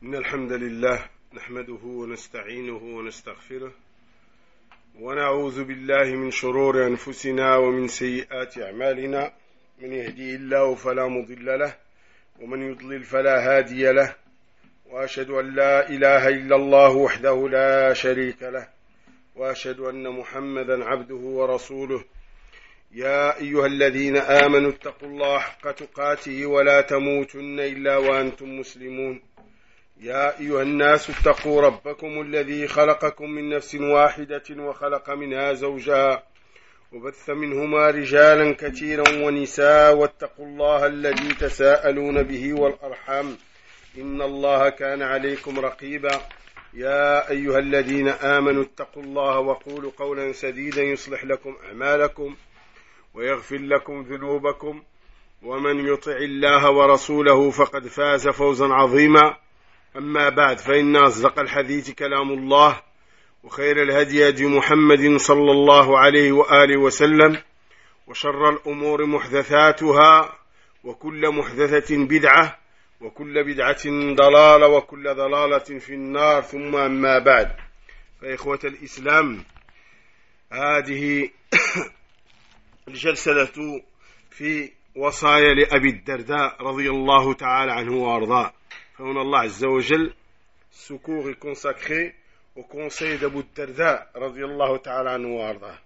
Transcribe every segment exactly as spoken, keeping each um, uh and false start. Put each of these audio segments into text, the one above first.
إن الحمد لله نحمده ونستعينه ونستغفره ونعوذ بالله من شرور أنفسنا ومن سيئات أعمالنا. من يهديه الله فلا مضل له ومن يضلل فلا هادي له، وأشهد أن لا إله إلا الله وحده لا شريك له، وأشهد أن محمدا عبده ورسوله. يا أيها الذين آمنوا اتقوا الله حق تقاته ولا تموتن إلا وأنتم مسلمون. يا أيها الناس اتقوا ربكم الذي خلقكم من نفس واحدة وخلق منها زوجها وبث منهما رجالا كثيرا ونساء، واتقوا الله الذي تساءلون به والأرحام إن الله كان عليكم رقيبا. يا أيها الذين آمنوا اتقوا الله وقولوا قولا سديدا يصلح لكم أعمالكم ويغفر لكم ذنوبكم، ومن يطع الله ورسوله فقد فاز فوزا عظيما. أما بعد، فإن أصدق الحديث كلام الله، وخير الهدي هدي محمد صلى الله عليه وآله وسلم، وشر الأمور محدثاتها، وكل محدثة بدعة، وكل بدعة ضلالة، وكل ضلالة في النار. ثم أما بعد، فإخوة الإسلام، هذه الجلسة في وصايا لأبي الدرداء رضي الله تعالى عنه وأرضاه. فهنا الله عز وجل سكور consacré au conseil d'Abu Darda رضي الله تعالى عنه وأرضاه.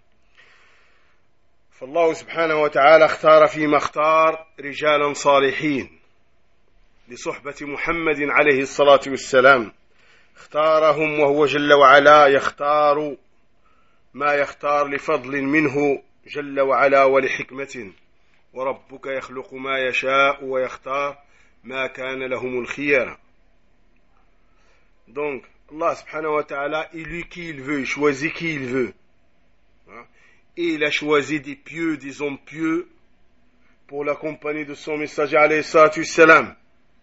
فالله سبحانه وتعالى اختار فيما اختار رجالا صالحين لصحبة محمد عليه الصلاة والسلام، اختارهم وهو جل وعلا يختار ما يختار لفضل منه جل وعلا ولحكمة، وربك يخلق ما يشاء ويختار ما كان لهم الخيار. Donc Allah subhanahu wa ta'ala élit qui il veut, il choisit qui il veut, et il a choisi des pieux, des hommes pieux pour la compagnie de son messager alayhi salatu wassalam.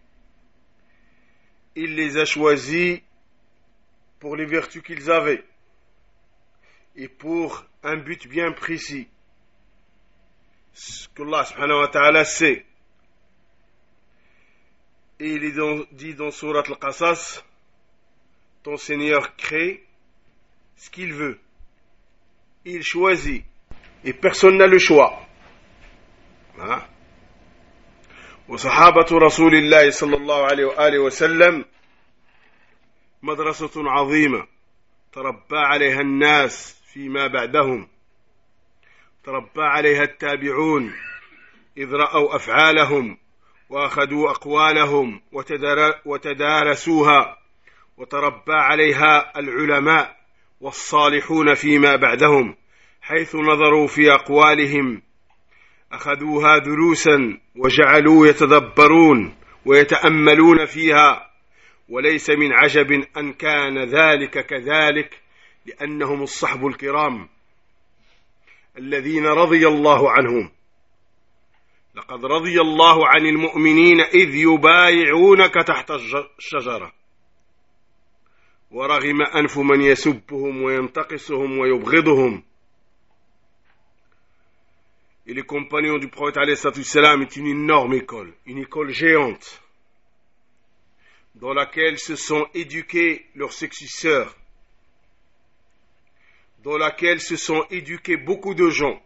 Il les a choisis pour les vertus qu'ils avaient et pour un but bien précis, ce que Allah subhanahu wa ta'ala sait. Et il est dit dans Surat Al-Qasas, ton Seigneur crée ce qu'il veut, il choisit, et personne n'a le choix. وصحابة رسول الله صلى الله عليه وآله وسلم مدرسة عظيمة تربى عليها الناس فيما بعدهم، تربى عليها التابعون إذ رأوا أفعالهم وأخذوا أقوالهم وتدارسوها، وتربى عليها العلماء والصالحون فيما بعدهم، حيث نظروا في أقوالهم أخذوها دروسا وجعلوا يتدبرون ويتأملون فيها. وليس من عجب أن كان ذلك كذلك، لأنهم الصحب الكرام الذين رضي الله عنهم. لقد رضي الله عن المؤمنين إذ يبايعونك تحت الشجرة ورغم أنف من يسبهم وينتقصهم ويبغضهم. Et les compagnons du prophète alayhi salatu wassalam est une énorme école, une école géante, dans laquelle se sont éduqués leurs successeurs, dans laquelle se sont éduqués beaucoup de gens,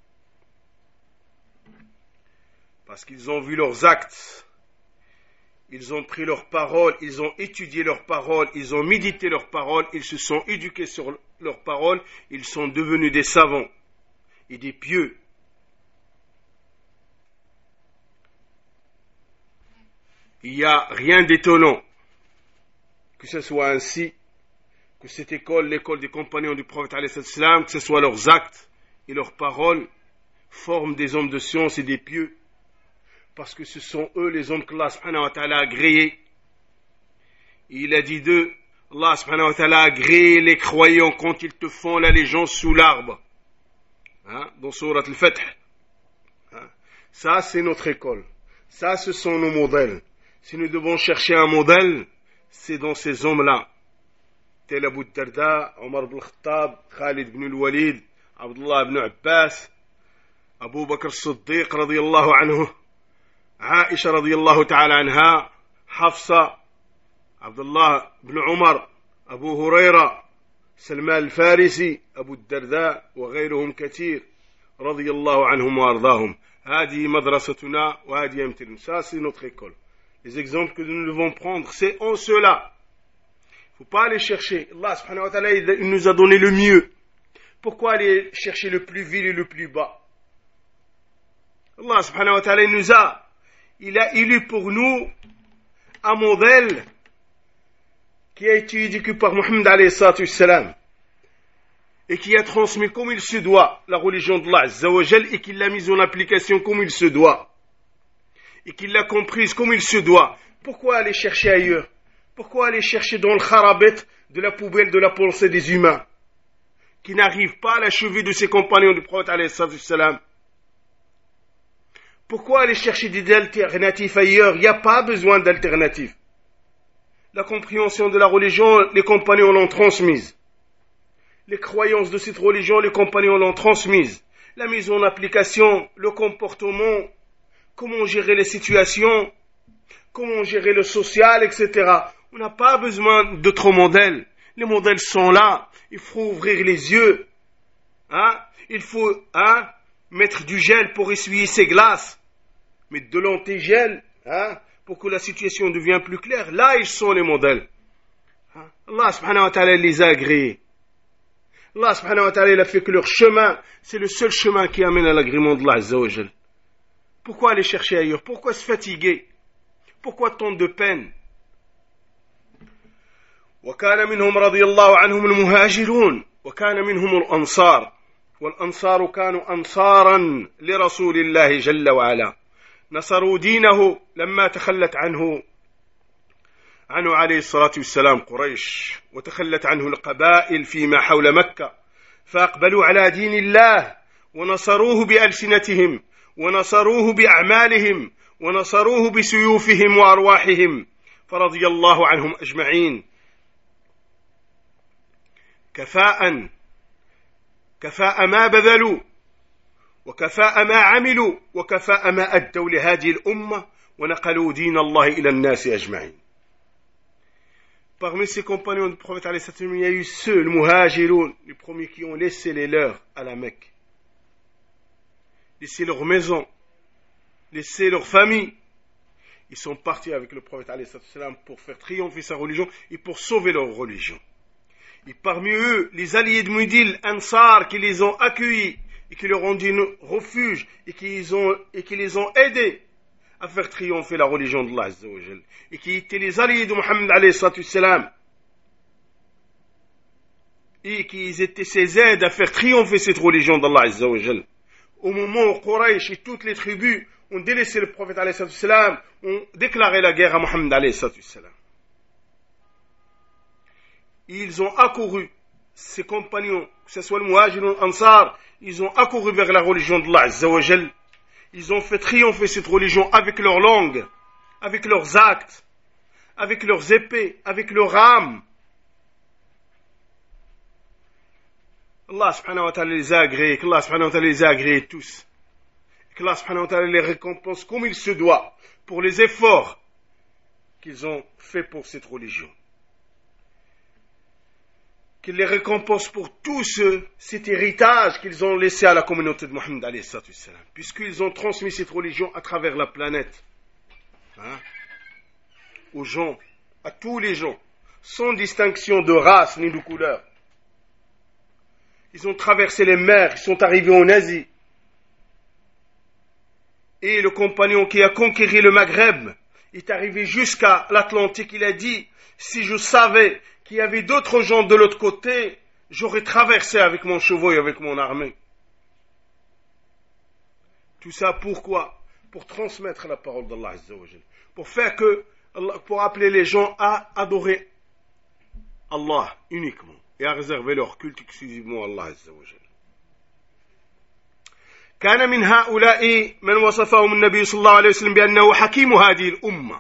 parce qu'ils ont vu leurs actes, ils ont pris leurs paroles, ils ont étudié leurs paroles, ils ont médité leurs paroles, ils se sont éduqués sur leurs paroles, ils sont devenus des savants et des pieux. Il n'y a rien d'étonnant que ce soit ainsi, que cette école, l'école des compagnons du prophète alayhi salam, que ce soit leurs actes et leurs paroles, forment des hommes de science et des pieux, parce que ce sont eux les hommes qu'Allah subhanahu wa ta'ala a agréés. Il a dit d'eux, Allah subhanahu wa ta'ala a agréé les croyants quand ils te font l'allégeance sous l'arbre, hein, dans Surat Al-Fath. Hein. Ça c'est notre école, ça ce sont nos modèles. Si nous devons chercher un modèle, c'est dans ces hommes-là, tel Abu Darda, Omar ibn Khattab, Khalid ibn al-Walid, Abdullah ibn Abbas, Abu Bakr as-Siddiq radiyallahu anhu, Aisha radiyallahu ta'ala anha, Hafsa, عبد الله بن عمر، أبو هريرة، سلمان الفارسي، أبو الدرداء وغيرهم كثير رضي الله عنهم وأرضاهم. هذه مدرستنا وهذه أمثلة. Ça c'est notre école. Les exemples que nous devons prendre, c'est en cela. Il ne faut pas aller chercher. Allah subhanahu wa ta'ala, il nous a donné le mieux. Pourquoi aller chercher le plus vil et le plus bas? Allah subhanahu wa ta'ala, il nous a, il a élu pour nous un modèle qui a été éduqué par Mohammed alayhi salatu wassalam et qui a transmis comme il se doit la religion d'Allah azza wa jal et qui l'a mise en application comme il se doit et qui l'a comprise comme il se doit. Pourquoi aller chercher ailleurs? Pourquoi aller chercher dans le kharabet de la poubelle de la pensée des humains qui n'arrivent pas à la cheville de ses compagnons du prophète alayhi salatu wassalam? Pourquoi aller chercher des alternatives ailleurs? Il n'y a pas besoin d'alternatives. La compréhension de la religion, les compagnons l'ont transmise. Les croyances de cette religion, les compagnons l'ont transmise. La mise en application, le comportement, comment gérer les situations, comment gérer le social, et cetera. On n'a pas besoin d'autres modèles. Les modèles sont là. Il faut ouvrir les yeux. Hein? Il faut hein, mettre du gel pour essuyer ses glaces. Mettre de l'antigel hein, pour que la situation devienne plus claire. Là, ils sont les modèles. Hein? Allah subhanahu wa ta'ala les a agréés. Allah subhanahu wa ta'ala il a fait que leur chemin, c'est le seul chemin qui amène à l'agrément d'Allah azza wa jal. Pourquoi aller chercher ailleurs? Pourquoi se fatiguer? Pourquoi tant de peine? وكان منهم رضي الله عنهم المهاجرون وكان منهم الأنصار والأنصار كانوا أنصارا لرسول الله جل وعلا نصروا دينه لما تخلت عنه عنه عليه الصلاة والسلام قريش وتخلت عنه القبائل فيما حول مكة فأقبلوا على دين الله ونصروه بألسنتهم ونصروه بأعمالهم ونصروه بسيوفهم وأرواحهم فرضي الله عنهم أجمعين كفاء كفاء ما بذلوا وكفاء ما عملوا وكفاء ما أدوا لهذه الأمة ونقلوا دين الله إلى الناس أجمعين. Parmi ses compagnons du prophète, il y a eu ceux, les muhajiroun, les premiers qui ont laissé les leurs à la Mecque, laissé leur maison, laissé leur famille. Ils sont partis avec le prophète pour faire triompher sa religion et pour sauver leur religion. Et parmi eux, les alliés de Mudil, Ansar, qui les ont accueillis et qui leur ont dit refuge et qui, les ont, et qui les ont aidés à faire triompher la religion d'Allah Azza wa Jal, et qui étaient les alliés de Muhammad alayhi salatu wassalam, et qui étaient ses aides à faire triompher cette religion d'Allah Azza wa Jal. Au moment où Quraysh et toutes les tribus ont délaissé le prophète alayhi salatu wassalam, ont déclaré la guerre à Muhammad alayhi salatu wassalam. Ils ont accouru, ses compagnons, que ce soit le Muhajir ou l'Ansar, ils ont accouru vers la religion d'Allah Azza wa Jal. Ils ont fait triompher cette religion avec leur langue, avec leurs actes, avec leurs épées, avec leur âme. Allah subhanahu wa ta'ala les a agréés, qu'Allah subhanahu wa ta'ala les a agréés tous. Qu'Allah subhanahu wa ta'ala les récompense comme il se doit pour les efforts qu'ils ont faits pour cette religion. Qu'il les récompense pour tout ce, cet héritage qu'ils ont laissé à la communauté de Mohammed alayhi salatu wassalam, puisqu'ils ont transmis cette religion à travers la planète, hein, aux gens, à tous les gens, sans distinction de race ni de couleur. Ils ont traversé les mers, ils sont arrivés en Asie. Et le compagnon qui a conquéri le Maghreb est arrivé jusqu'à l'Atlantique. Il a dit, si je savais qu'il y avait d'autres gens de l'autre côté, j'aurais traversé avec mon cheval et avec mon armée. Tout ça pourquoi? Pour transmettre la parole d'Allah Azza wa Jal, pour faire que, pour appeler les gens à adorer Allah uniquement et à réserver leur culte exclusivement à Allah Azza wa Jal. كان من هؤلاء من وصفهم النبي صلى الله عليه وسلم بأنه حكيم هذه الأمة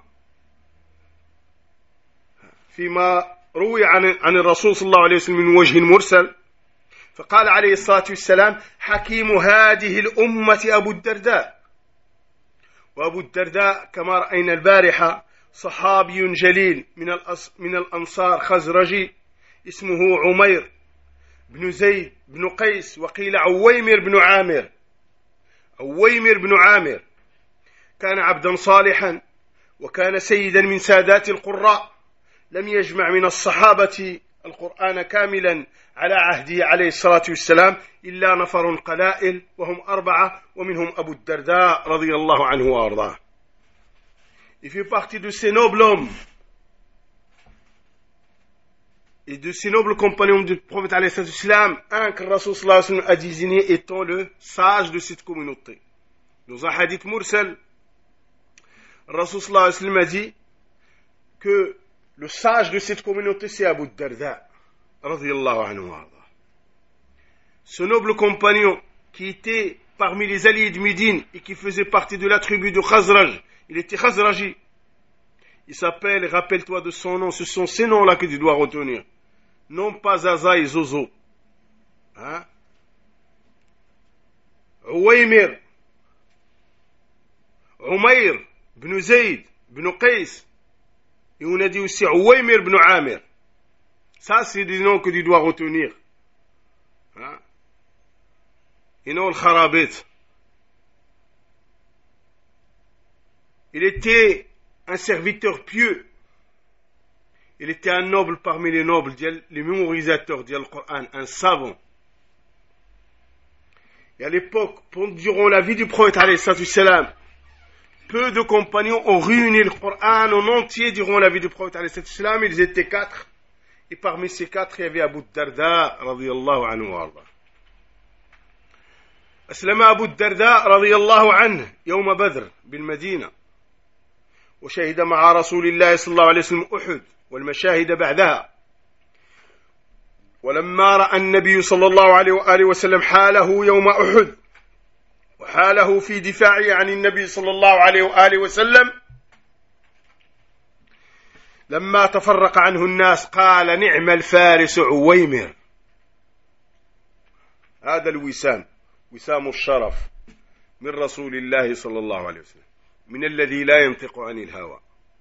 فيما روي عن عن الرسول صلى الله عليه وسلم من وجه مرسل فقال عليه الصلاة والسلام حكيم هذه الأمة أبو الدرداء وأبو الدرداء كما رأينا البارحة صحابي جليل من من الأنصار خزرجي اسمه عمير بن زيد بن قيس وقيل عويمر بن عامر. عويمر بن عامر كان عبدا صالحا وكان سيدا من سادات القراء، لم يجمع من الصحابة القرآن كاملا على عهده عليه الصلاة والسلام إلا نفر قلائل وهم أربعة ومنهم أبو الدرداء رضي الله عنه وأرضاه. Il fait partie de ces nobles hommes et de ces nobles compagnons du prophète alayhi salatu wassalam, un que Rasul sallallahu alayhi wa sallam a désigné étant le sage de cette communauté. Dans un hadith mursal, Rasul sallallahu alayhi wa sallam a dit que le sage de cette communauté c'est Abu Darda radiyallahu anhu wa arda. Ce noble compagnon qui était parmi les alliés de Médine et qui faisait partie de la tribu de Khazraj, il était Khazraji. Il s'appelle, rappelle-toi de son nom, ce sont ces noms-là que tu dois retenir. Non pas Zaza et Zozo. Hein? Uwaymir, Umayr, ibn Zayd, ibn Qais. Et on a dit aussi Uwaymir ibn Amir. Ça, c'est des noms que tu dois retenir. Hein? Et non le Kharabit. Il était un serviteur pieux. Il était un noble parmi les nobles, les mémorisateurs du Coran, un savant. Et à l'époque, durant la vie du prophète alayhi salatu wassalam, peu de compagnons ont réuni le Coran en entier durant la vie du prophète alayhi salatu wassalam. Ils étaient quatre. Et parmi ces quatre, il y avait Abu Darda radiyallahu anhu wa arda. أسلم أبو الدرداء رضي الله عنه يوم بدر بالمدينة، وشهد مع رسول الله صلى الله عليه وسلم أحد والمشاهد بعدها. ولما رأى النبي صلى الله عليه وآله وسلم حاله يوم أحد وحاله في دفاعه عن النبي صلى الله عليه وآله وسلم، لما تفرق عنه الناس قال نعم الفارس عويمر. هذا الوسام، وسام الشرف من رسول الله صلى الله عليه وسلم، من الذي لا ينطق عن الهوى.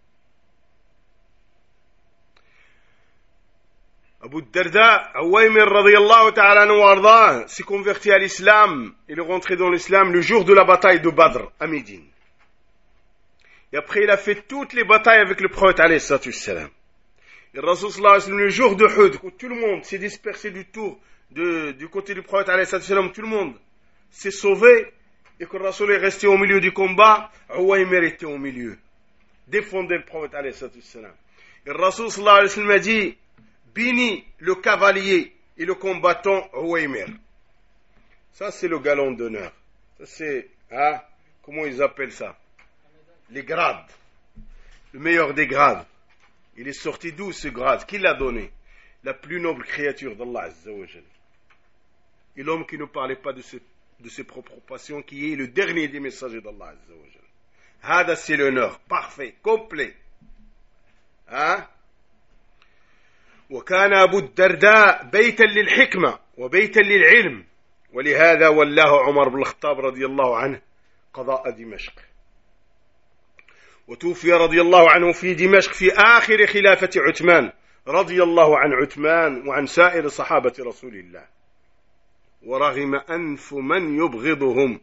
Abu Darda, Uwaymir radiyallahu ta'ala anhu wa arda, s'est converti à l'islam. Il est rentré dans l'islam le jour de la bataille de Badr à Médine. Et après il a fait toutes les batailles avec le prophète alayhi salatu wassalam. Et le Rasul sallallahu alayhi wa sallam, le jour de Uhud, où tout le monde s'est dispersé du tour de, du côté du prophète alayhi salatu wassalam, tout le monde s'est sauvé et que le Rasul est resté au milieu du combat, Uwaymir était au milieu, défendait le prophète alayhi salatu wassalam. Et le Rasul sallallahu alayhi wa sallam a dit bénis le cavalier et le combattant Uwaymir. Ça c'est le galon d'honneur. Ça c'est, hein, comment ils appellent ça? Les grades. Le meilleur des grades. Il est sorti d'où ce grade? Qui l'a donné? La plus noble créature d'Allah Azza wa Jal. Et l'homme qui ne parlait pas de ses, de ses propres passions, qui est le dernier des messagers d'Allah Azza wa Jal. Hada c'est l'honneur. Parfait. Complet. Hein? وكان أبو الدرداء بيتا للحكمة وبيتا للعلم، ولهذا ولاه عمر بن الخطاب رضي الله عنه قضاء دمشق، وتوفي رضي الله عنه في دمشق في آخر خلافة عثمان رضي الله عن عثمان وعن سائر صحابة رسول الله، ورغم أنف من يبغضهم.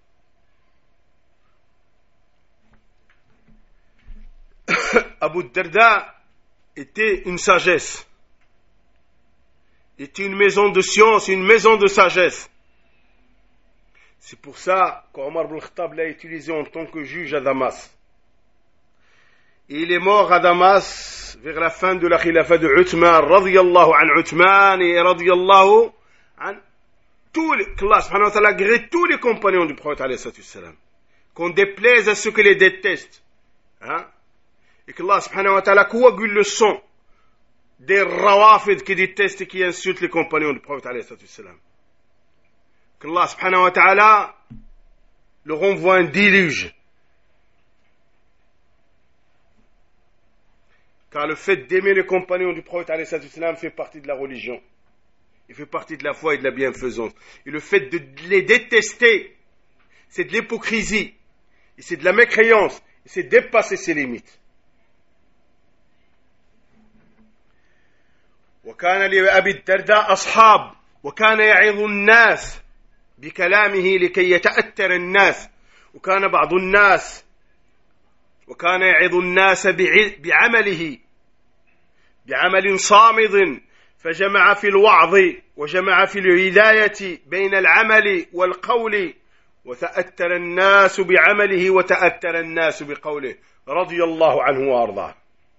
Abu Darda était une sagesse, était une maison de science, une maison de sagesse. C'est pour ça qu'Omar ibn Khattab l'a utilisé en tant que juge à Damas. Et il est mort à Damas vers la fin de la khilafa de Uthman, radiyallahu an Uthman et radiyallahu an tous les, qu'Allah subhanahu wa ta'ala agrée tous les compagnons du prophète alayhi salatu wassalam, qu'on déplaise à ceux qui les détestent, hein? Et qu'Allah subhanahu wa ta'ala coagule le sang des rawafid qui détestent et qui insultent les compagnons du prophète alayhi salatu wassalam. Qu'Allah subhanahu wa ta'ala leur envoie un déluge. Car le fait d'aimer les compagnons du prophète alayhi salatu wassalam fait partie de la religion. Il fait partie de la foi et de la bienfaisance. Et le fait de les détester, c'est de l'hypocrisie. Et c'est de la mécréance. Et c'est dépasser ses limites. وكان لأبي الدرداء أصحاب وكان يعظ الناس بكلامه لكي يتأثر الناس وكان بعض الناس وكان يعظ الناس بعمله بعمل صامد فجمع في الوعظ وجمع في الهداية بين العمل والقول وتأثر الناس بعمله وتأثر الناس بقوله رضي الله عنه وأرضاه.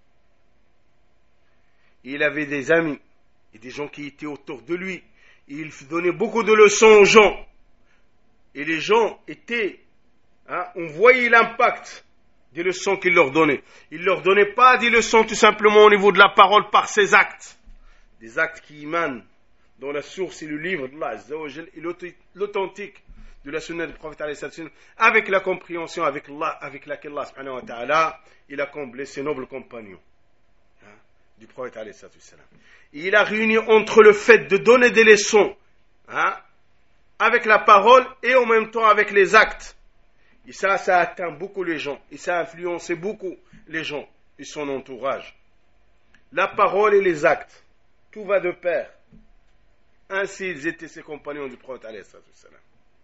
Il avait des amis et des gens qui étaient autour de lui. Il donnait beaucoup de leçons aux gens. Et les gens étaient, hein, on voyait l'impact des leçons qu'il leur donnait. Il ne leur donnait pas des leçons tout simplement au niveau de la parole par ses actes. Des actes qui émanent dont la source est le livre d'Allah Azza wa Jal et l'authentique de la sunna du prophète avec la compréhension avec, Allah, avec laquelle Allah subhanahu wa ta'ala il a comblé ses nobles compagnons hein, du prophète alayhi salam. Et il a réuni entre le fait de donner des leçons hein, avec la parole et en même temps avec les actes. Et ça, ça a atteint beaucoup les gens et ça a influencé beaucoup les gens et son entourage. La parole et les actes, tout va de pair. Ainsi ils étaient ses compagnons du prophète alayhi salam.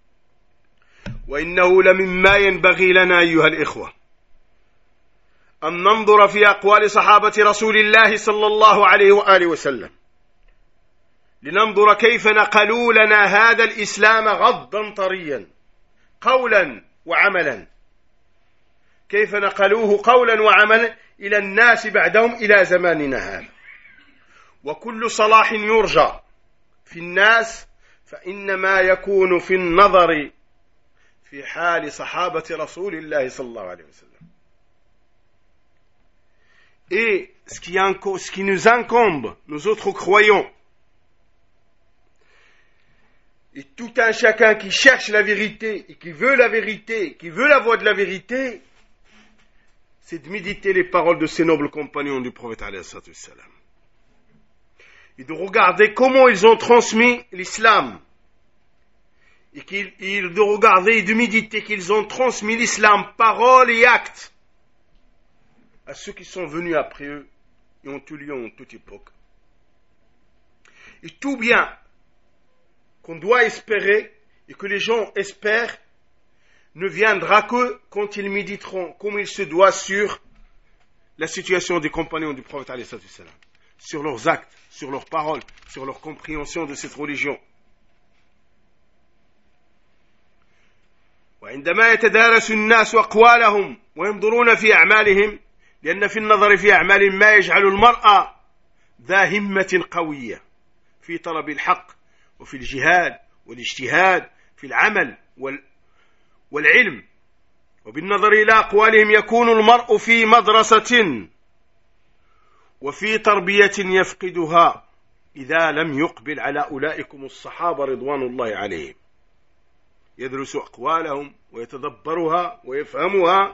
وإنه لمما ينبغي لنا أيها الإخوة أن ننظر في أقوال صحابة رسول الله صلى الله عليه وآله وسلم لننظر كيف نقلوا لنا هذا الإسلام غضا طريا قولا وعملا كيف نقلوه قولا وعملا إلى الناس بعدهم إلى زماننا هذا وكل صلاح يرجى في الناس فإنما يكون في النظر في حال صحابة رسول الله صلى الله عليه وسلم. Et ce qui, ce qui nous incombe, nous autres croyants, et tout un chacun qui cherche la vérité, et qui veut la vérité, qui veut la voie de la vérité, c'est de méditer les paroles de ces nobles compagnons du prophète alayhi salam. Et de regarder comment ils ont transmis l'islam. Et qu'il, et de regarder et de méditer qu'ils ont transmis l'islam, parole et actes, à ceux qui sont venus après eux et ont eu lieu en toute époque. Et tout bien qu'on doit espérer et que les gens espèrent ne viendra que quand ils méditeront comme il se doit sur la situation des compagnons du prophète alayhi salam, sur leurs actes, sur leurs paroles, sur leur compréhension de cette religion. وعندما يتدارس الناس أقوالهم وينظرون في أعمالهم لأن في النظر في أعمال ما يجعل المرأة ذا همة قوية في طلب الحق وفي الجهاد والاجتهاد في العمل والعلم وبالنظر إلى أقوالهم يكون المرء في مدرسة وفي تربية يفقدها إذا لم يقبل على أولئكم الصحابة رضوان الله عليهم يدرس أقوالهم ويتدبرها ويفهمها.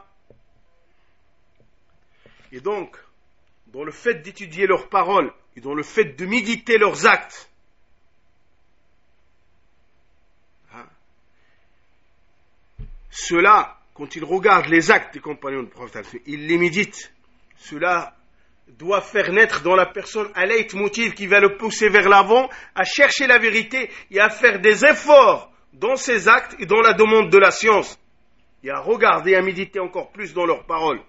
Et donc, dans le fait d'étudier leurs paroles et dans le fait de méditer leurs actes, hein, cela, quand ils regardent les actes des compagnons du prophète, ils les méditent, cela doit faire naître dans la personne un leitmotiv qui va le pousser vers l'avant, à chercher la vérité et à faire des efforts dans ses actes et dans la demande de la science, et à regarder et à méditer encore plus dans leurs paroles.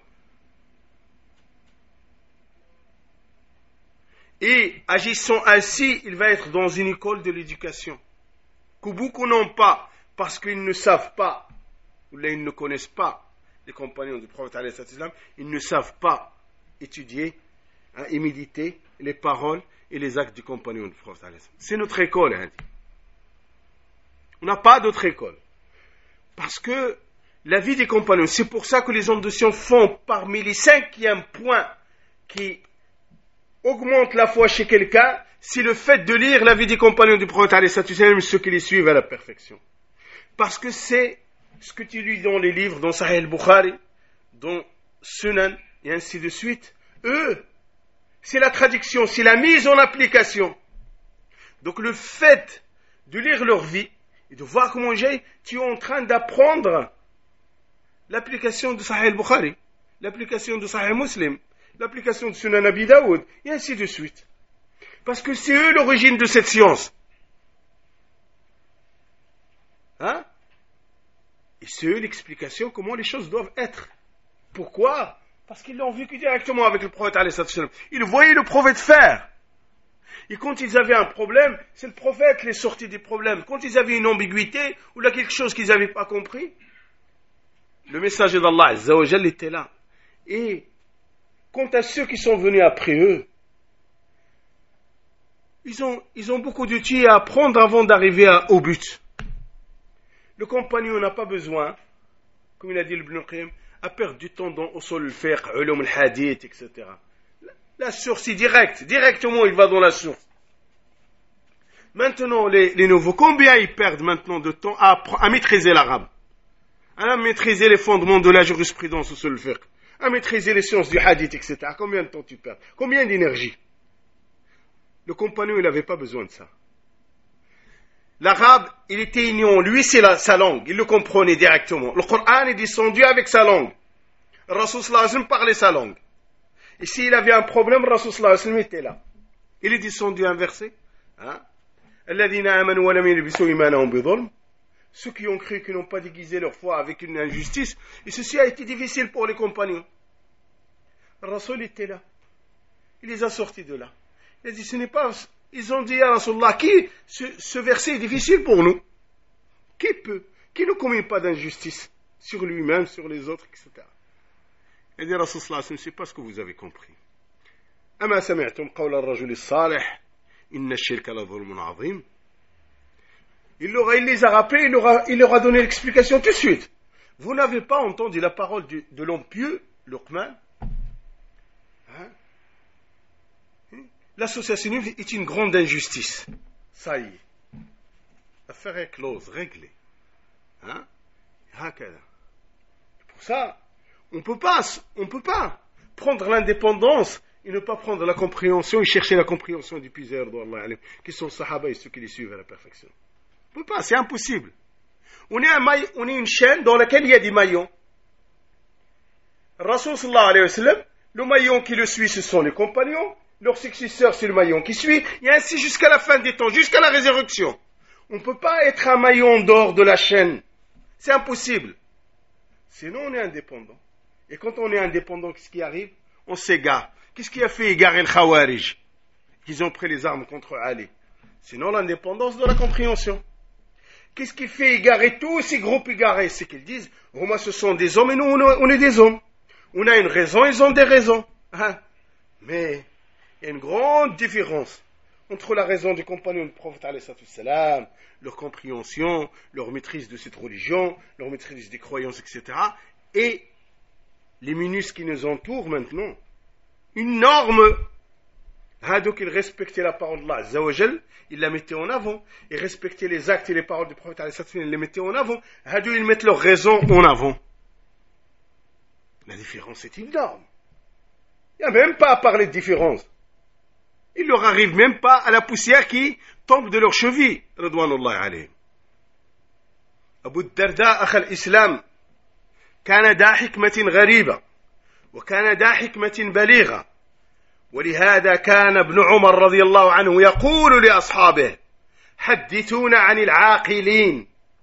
Et agissant ainsi, il va être dans une école de l'éducation, que beaucoup n'ont pas, parce qu'ils ne savent pas, ou là ils ne connaissent pas les compagnons du prophète alayhi salam, ils ne savent pas étudier hein, et méditer les paroles et les actes du compagnon du prophète alayhi salam. C'est notre école, hein. On n'a pas d'autre école. Parce que la vie des compagnons, c'est pour ça que les hommes de science font parmi les cinquièmes points qui augmentent la foi chez quelqu'un, c'est le fait de lire la vie des compagnons du prophète alayhi salam, ceux qui les suivent à la perfection. Parce que c'est ce que tu lis dans les livres, dans Sahih al-Bukhari, dans Sunan, et ainsi de suite. Eux, c'est la traduction, c'est la mise en application. Donc le fait de lire leur vie, et de voir comment j'ai, tu es en train d'apprendre l'application de Sahih al-Bukhari, l'application de Sahih Muslim, l'application de Sunan Abi Daoud, et ainsi de suite. Parce que c'est eux l'origine de cette science. Hein? Et c'est eux l'explication comment les choses doivent être. Pourquoi? Parce qu'ils l'ont vécu directement avec le prophète alayhi salam. Ils voyaient le prophète faire. Et quand ils avaient un problème, c'est le prophète les sortit des problèmes. Quand ils avaient une ambiguïté ou là quelque chose qu'ils n'avaient pas compris, le messager d'Allah Azza wa Jal était là. Et quant à ceux qui sont venus après eux, ils ont, ils ont beaucoup d'outils à apprendre avant d'arriver à, au but. Le compagnon n'a pas besoin, comme il a dit Ibn Qayyim, à perdre du temps dans usul al-fiqh, ulum al-hadith, et cetera. La source est directe, directement il va dans la source. Maintenant, les, les nouveaux, combien ils perdent maintenant de temps à, à maîtriser l'arabe, à maîtriser les fondements de la jurisprudence usul al-fiqh, à maîtriser les sciences du hadith, et cetera. Combien de temps tu perds? Combien d'énergie? Le compagnon, il n'avait pas besoin de ça. L'arabe, il était ignorant. Lui, c'est la, sa langue. Il le comprenait directement. Le Coran est descendu avec sa langue. Le Rasul sallallahu alayhi wa sallam parlait sa langue. Et s'il avait un problème, le Rasul sallallahu alayhi wa sallam était là. Il est descendu un verset. Hein? Ceux qui ont cru qu'ils n'ont pas déguisé leur foi avec une injustice. Et ceci a été difficile pour les compagnons. Le Rasul était là. Il les a sortis de là. Il a dit, ce n'est pas... Ils ont dit à Rasulullah, qui, ce, ce verset est difficile pour nous. Qui peut, qui ne commet pas d'injustice sur lui-même, sur les autres, et cetera. Il a dit Rasulullah, ce n'est pas ce que vous avez compris. Ama sami'tum qawla ar-rajuli as-salih, inna ash-shirka la dhulmun 'azim. Il leur a, il les a rappelés, il leur a, il leur a donné l'explication tout de suite. Vous n'avez pas entendu la parole du, de l'homme pieux, Luqman? Hein? L'associationnisme est une grande injustice. Ça y est. L'affaire est close, réglée. Hein? Pour ça, on ne peut pas, on peut pas prendre l'indépendance et ne pas prendre la compréhension et chercher la compréhension du puiseur d'Allah, qui sont Sahaba et ceux qui les suivent à la perfection. On ne peut pas, c'est impossible. On est, un maille, on est une chaîne dans laquelle il y a des maillons. Rasul sallallahu alayhi wa sallam, le maillon qui le suit, ce sont les compagnons. Leur successeur, c'est le maillon qui suit, et ainsi jusqu'à la fin des temps, jusqu'à la résurrection. On ne peut pas être un maillon d'or de la chaîne. C'est impossible. Sinon, on est indépendant. Et quand on est indépendant, qu'est-ce qui arrive? On s'égare. Qu'est-ce qui a fait égarer le Khawarij? Qu'ils ont pris les armes contre Ali. Sinon, l'indépendance de la compréhension. Qu'est-ce qui fait égarer tous ces groupes égarés? C'est qu'ils disent, oh, moi, ce sont des hommes et nous, on est des hommes. On a une raison, ils ont des raisons. Hein? Mais... il y a une grande différence entre la raison des compagnons du prophète alayhi salam, leur compréhension, leur maîtrise de cette religion, leur maîtrise des croyances, et cetera, et les minus qui nous entourent maintenant. Une norme. Ah, donc ils respectaient la parole d'Allah Azza wa Jal, ils la mettaient en avant. Ils respectaient les actes et les paroles du prophète alayhi salam, ils les mettaient en avant. Ah, donc ils mettent leur raison en avant. La différence est énorme. Il n'y a même pas à parler de différence. Il leur arrive même pas à la poussière qui tombe de leurs chevilles. Ridwanullah alayhim. Abu Darda, akh al-Islam, كان ذا حكمة غريبة وكان ذا حكمة بليغة ولهذا كان ابن عمر رضي الله عنه يقول لأصحابه حدثونا عن العاقلين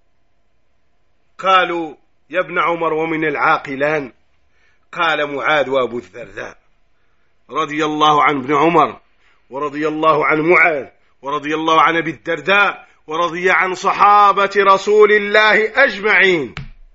قالوا يا ابن عمر ومن العاقلان قال معاذ وأبو الدرداء رضي الله عن ابن عمر ورضي الله عن معاذ ورضي الله عن أبي الدرداء ورضي عن صحابة رسول الله أجمعين.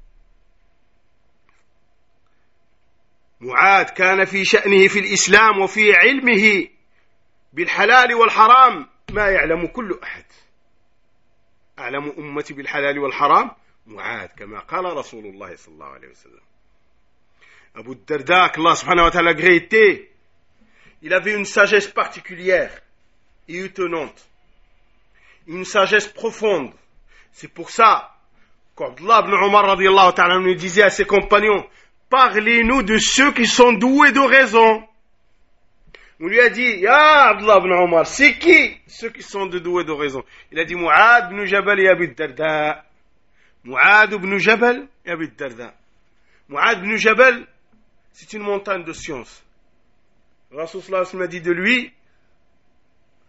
معاذ كان في شأنه في الإسلام وفي علمه بالحلال والحرام ما يعلم كل أحد. أعلم أمتي بالحلال والحرام معاذ كما قال رسول الله صلى الله عليه وسلم. Abu Darda, qu'Allah subhanahu wa ta'ala agréé, il avait une sagesse particulière et étonnante, une sagesse profonde. C'est pour ça qu'Abdullah ibn Umar radiyallahu ta'ala nous disait à ses compagnons, parlez-nous de ceux qui sont doués de raison. On lui a dit, ya Abdullah ibn Umar, c'est qui ceux qui sont doués de raison? Il a dit, Mu'ad ibn Jabal et Abu Darda. Mu'ad ibn Jabal et Abu Darda. Mu'ad ibn Jabal, c'est une montagne de science. Rasul sallallahu alayhi wa sallam a dit de lui,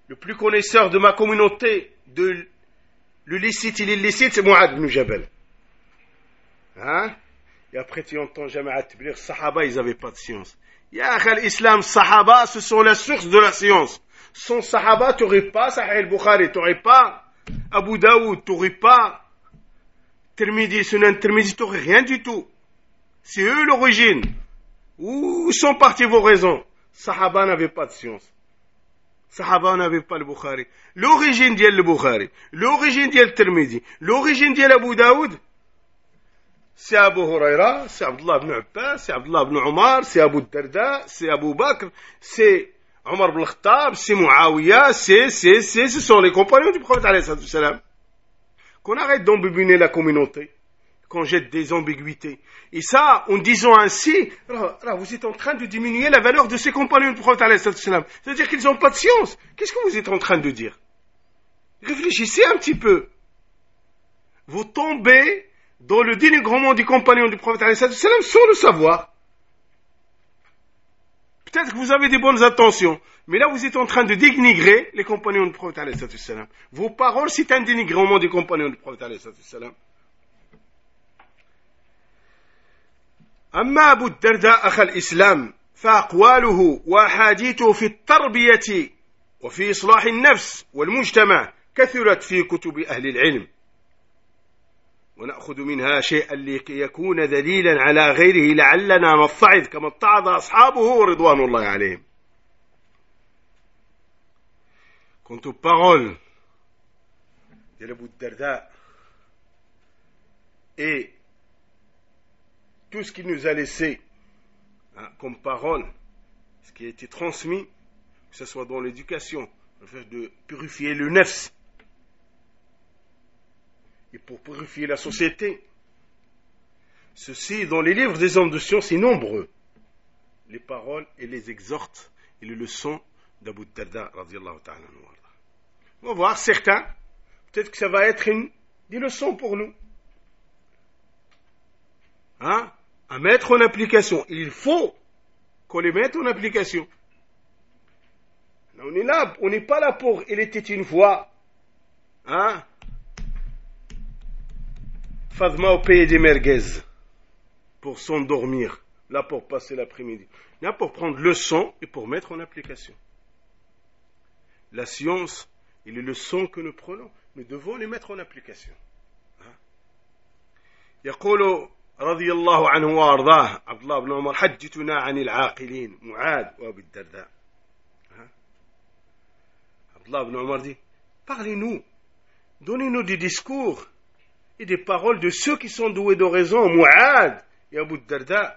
le plus connaisseur de ma communauté de le licite et l'illicite, c'est Mu'adh ibn Jabal. Hein? Et après, tu entends Jama'a Tabligh, Sahaba, ils n'avaient pas de science. Ya akhi, l'islam, Sahaba, ce sont la source de la science. Sans Sahaba, tu n'aurais pas Sahih al-Bukhari, tu n'aurais pas Abu Daoud, tu n'aurais pas Tirmidhi, Sunan Tirmidhi, tu n'aurais rien du tout. C'est eux l'origine. Où sont parties vos raisons? Sahaba n'avaient pas de science. Sahaba n'avaient pas le Bukhari. L'origine d'Yel le Bukhari, l'origine d'Yel Tirmidhi, l'origine d'Yel Abu Daoud, c'est Abu Huraira, c'est Abdullah ibn Abbas, c'est Abdullah ibn Omar, c'est Abu Darda, c'est Abu Bakr, c'est Omar ibn Khattab, c'est Muawiyah, c'est, c'est, c'est, ce sont les compagnons du prophète alayhi salam. Qu'on arrête d'embobiner la communauté, qu'on jette des ambiguïtés. Et ça, en disant ainsi, là, là, vous êtes en train de diminuer la valeur de ces compagnons du prophète alayhi salam. C'est-à-dire qu'ils n'ont pas de science. Qu'est-ce que vous êtes en train de dire? Réfléchissez un petit peu. Vous tombez dans le dénigrement des compagnons du prophète alayhi salam sans le savoir. Peut-être que vous avez des bonnes intentions, mais là vous êtes en train de dénigrer les compagnons du prophète alayhi salam. Vos paroles, c'est un dénigrement des compagnons du prophète alayhi salam. أما أبو الدرداء أخ الإسلام فأقواله وأحاديثه في التربية وفي إصلاح النفس والمجتمع كثرت في كتب أهل العلم ونأخذ منها شيئا لكي يكون دليلا على غيره لعلنا نتعظ كما اتعظ أصحابه رضوان الله عليهم. Quant aux paroles de l'Abu Darda et tout ce qu'il nous a laissé hein, comme parole, ce qui a été transmis, que ce soit dans l'éducation, le fait de purifier le nefs, et pour purifier la société. Ceci, dans les livres des hommes de science, est nombreux. Les paroles et les exhortes et les leçons d'Abu Darda, radiyallahu ta'ala anhu. On va voir certains, peut-être que ça va être une, des leçons pour nous. Hein? À mettre en application. Il faut qu'on les mette en application. On est là, on n'est pas là pour il était une fois. Hein? Fadma au pays des merguez pour s'endormir, là pour passer l'après-midi, là pour prendre leçon et pour mettre en application. La science et les leçons que nous prenons, nous devons les mettre en application. يقول رضي الله عنه وارضاه عبد الله بن عمر حدثنا عن العاقلين معاذ وابي الدرداء. عبد الله بن عمر dit parlez-nous, donnez-nous des discours et des paroles de ceux qui sont doués de raison, Mu'ad et Abu Darda.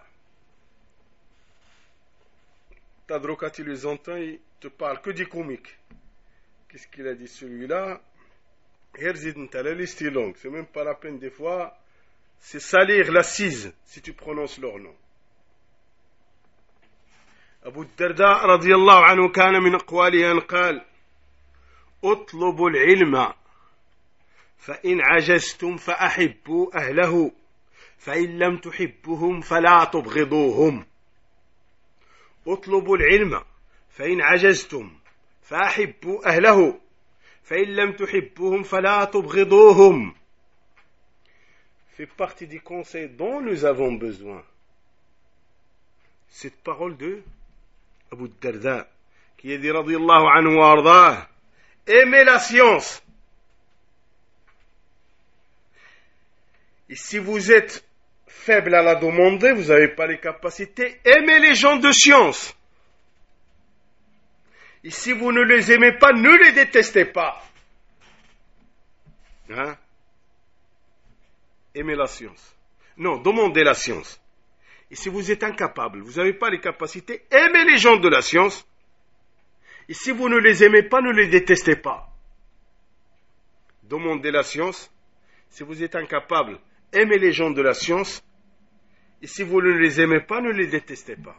Tadrouka, tu les entends, ils te parlent que des comiques. Qu'est-ce qu'il a dit celui-là? Herzid, la liste est longue, c'est même pas la peine des fois, c'est salir l'assise si tu prononces leur nom. Abu Darda radiyallahu anhu kana min aqwalihi an qal اطلبوا العلم فإن عجزتم فأحبوا أهله فإن لم تحبهم فلا تبغضوهم. اطلبوا العلم فإن عجزتم فأحبوا أهله فإن لم تحبوهم فلا تبغضوهم. Fait partie des conseils dont nous avons besoin. Cette parole de Abu Darda qui a dit radiyallahu anhu wa ardah, aimez la science. Et si vous êtes faible à la demander, vous n'avez pas les capacités, aimez les gens de science. Et si vous ne les aimez pas, ne les détestez pas. Hein? Aimez la science. Non, demandez la science. Et si vous êtes incapable, vous n'avez pas les capacités, aimez les gens de la science. Et si vous ne les aimez pas, ne les détestez pas. Demandez la science. Si vous êtes incapable, aimez les gens de la science. Et si vous ne les aimez pas, ne les détestez pas.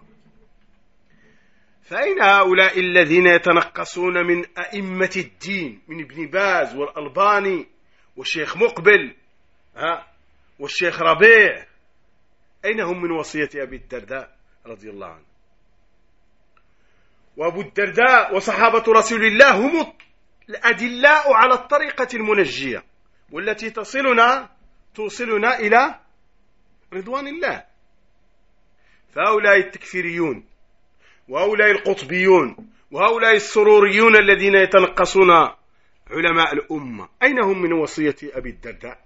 فأين هؤلاء الذين يتنقصون من أئمة الدين من ابن باز والألباني والشيخ مقبل ها والشيخ ربيع؟ أين هم من وصية أبي الدرداء رضي الله عنه؟ وأبو الدرداء وصحابة رسول الله هم الأدلاء على الطريقة المنجية والتي تصلنا توصلنا إلى رضوان الله. فهؤلاء التكفيريون وهؤلاء القطبيون وهؤلاء السروريون الذين يتنقصون علماء الأمة أين هم من وصية أبي الدرداء؟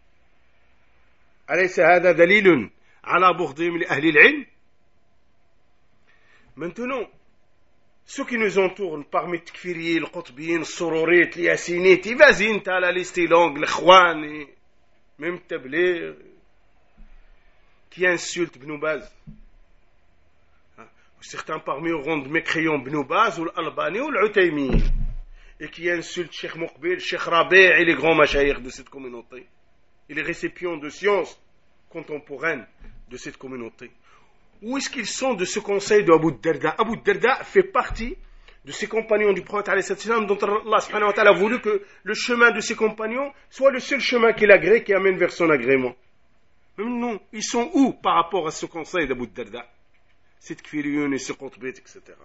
أليس هذا دليل على بغضهم لأهل العلم؟ Maintenant, ceux qui nous entourent parmi les takfiriers, les qutbiyin, les sururites, les yassinites, vas-y, t'as la liste longue, les khwan, même Tabligh, qui insultent Ibn Baz. Certains parmi eux rendent mécréants Ibn Baz ou l'Albani ou l'Utaymin, et qui insultent Cheikh Muqbil, Cheikh Rabi' et les grands mashayikh de cette communauté, et les récipients de sciences contemporaines de cette communauté. Où est-ce qu'ils sont de ce conseil de Abu Darda? Abu Darda fait partie de ces compagnons du prophète alayhi salam dont Allah subhanahu wa ta'ala a voulu que le chemin de ces compagnons soit le seul chemin qu'il agrée, qui amène vers son agrément. Mais non, ils sont où par rapport à ce conseil d'Abu Darda? Cette kfiriyun et ce qutbit, et cetera.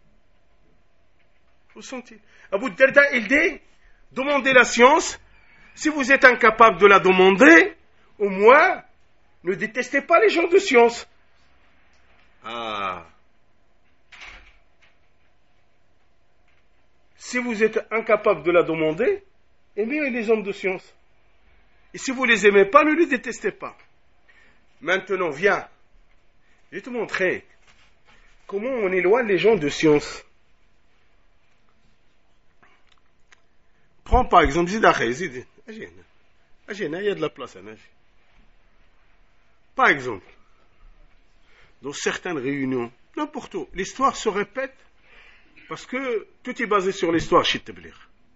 Où sont-ils? Abu Darda, il dit, demandez la science. Si vous êtes incapable de la demander, au moins, ne détestez pas les gens de science. Ah. Si vous êtes incapable de la demander, aimez les hommes de science. Et si vous ne les aimez pas, ne les détestez pas. Maintenant, viens. Je vais te montrer comment on éloigne les gens de science. Prends par exemple Zidakhe, Zid. Agène. Agène, il y a de la place. Par exemple, dans certaines réunions, n'importe où, l'histoire se répète parce que tout est basé sur l'histoire chez Tabligh.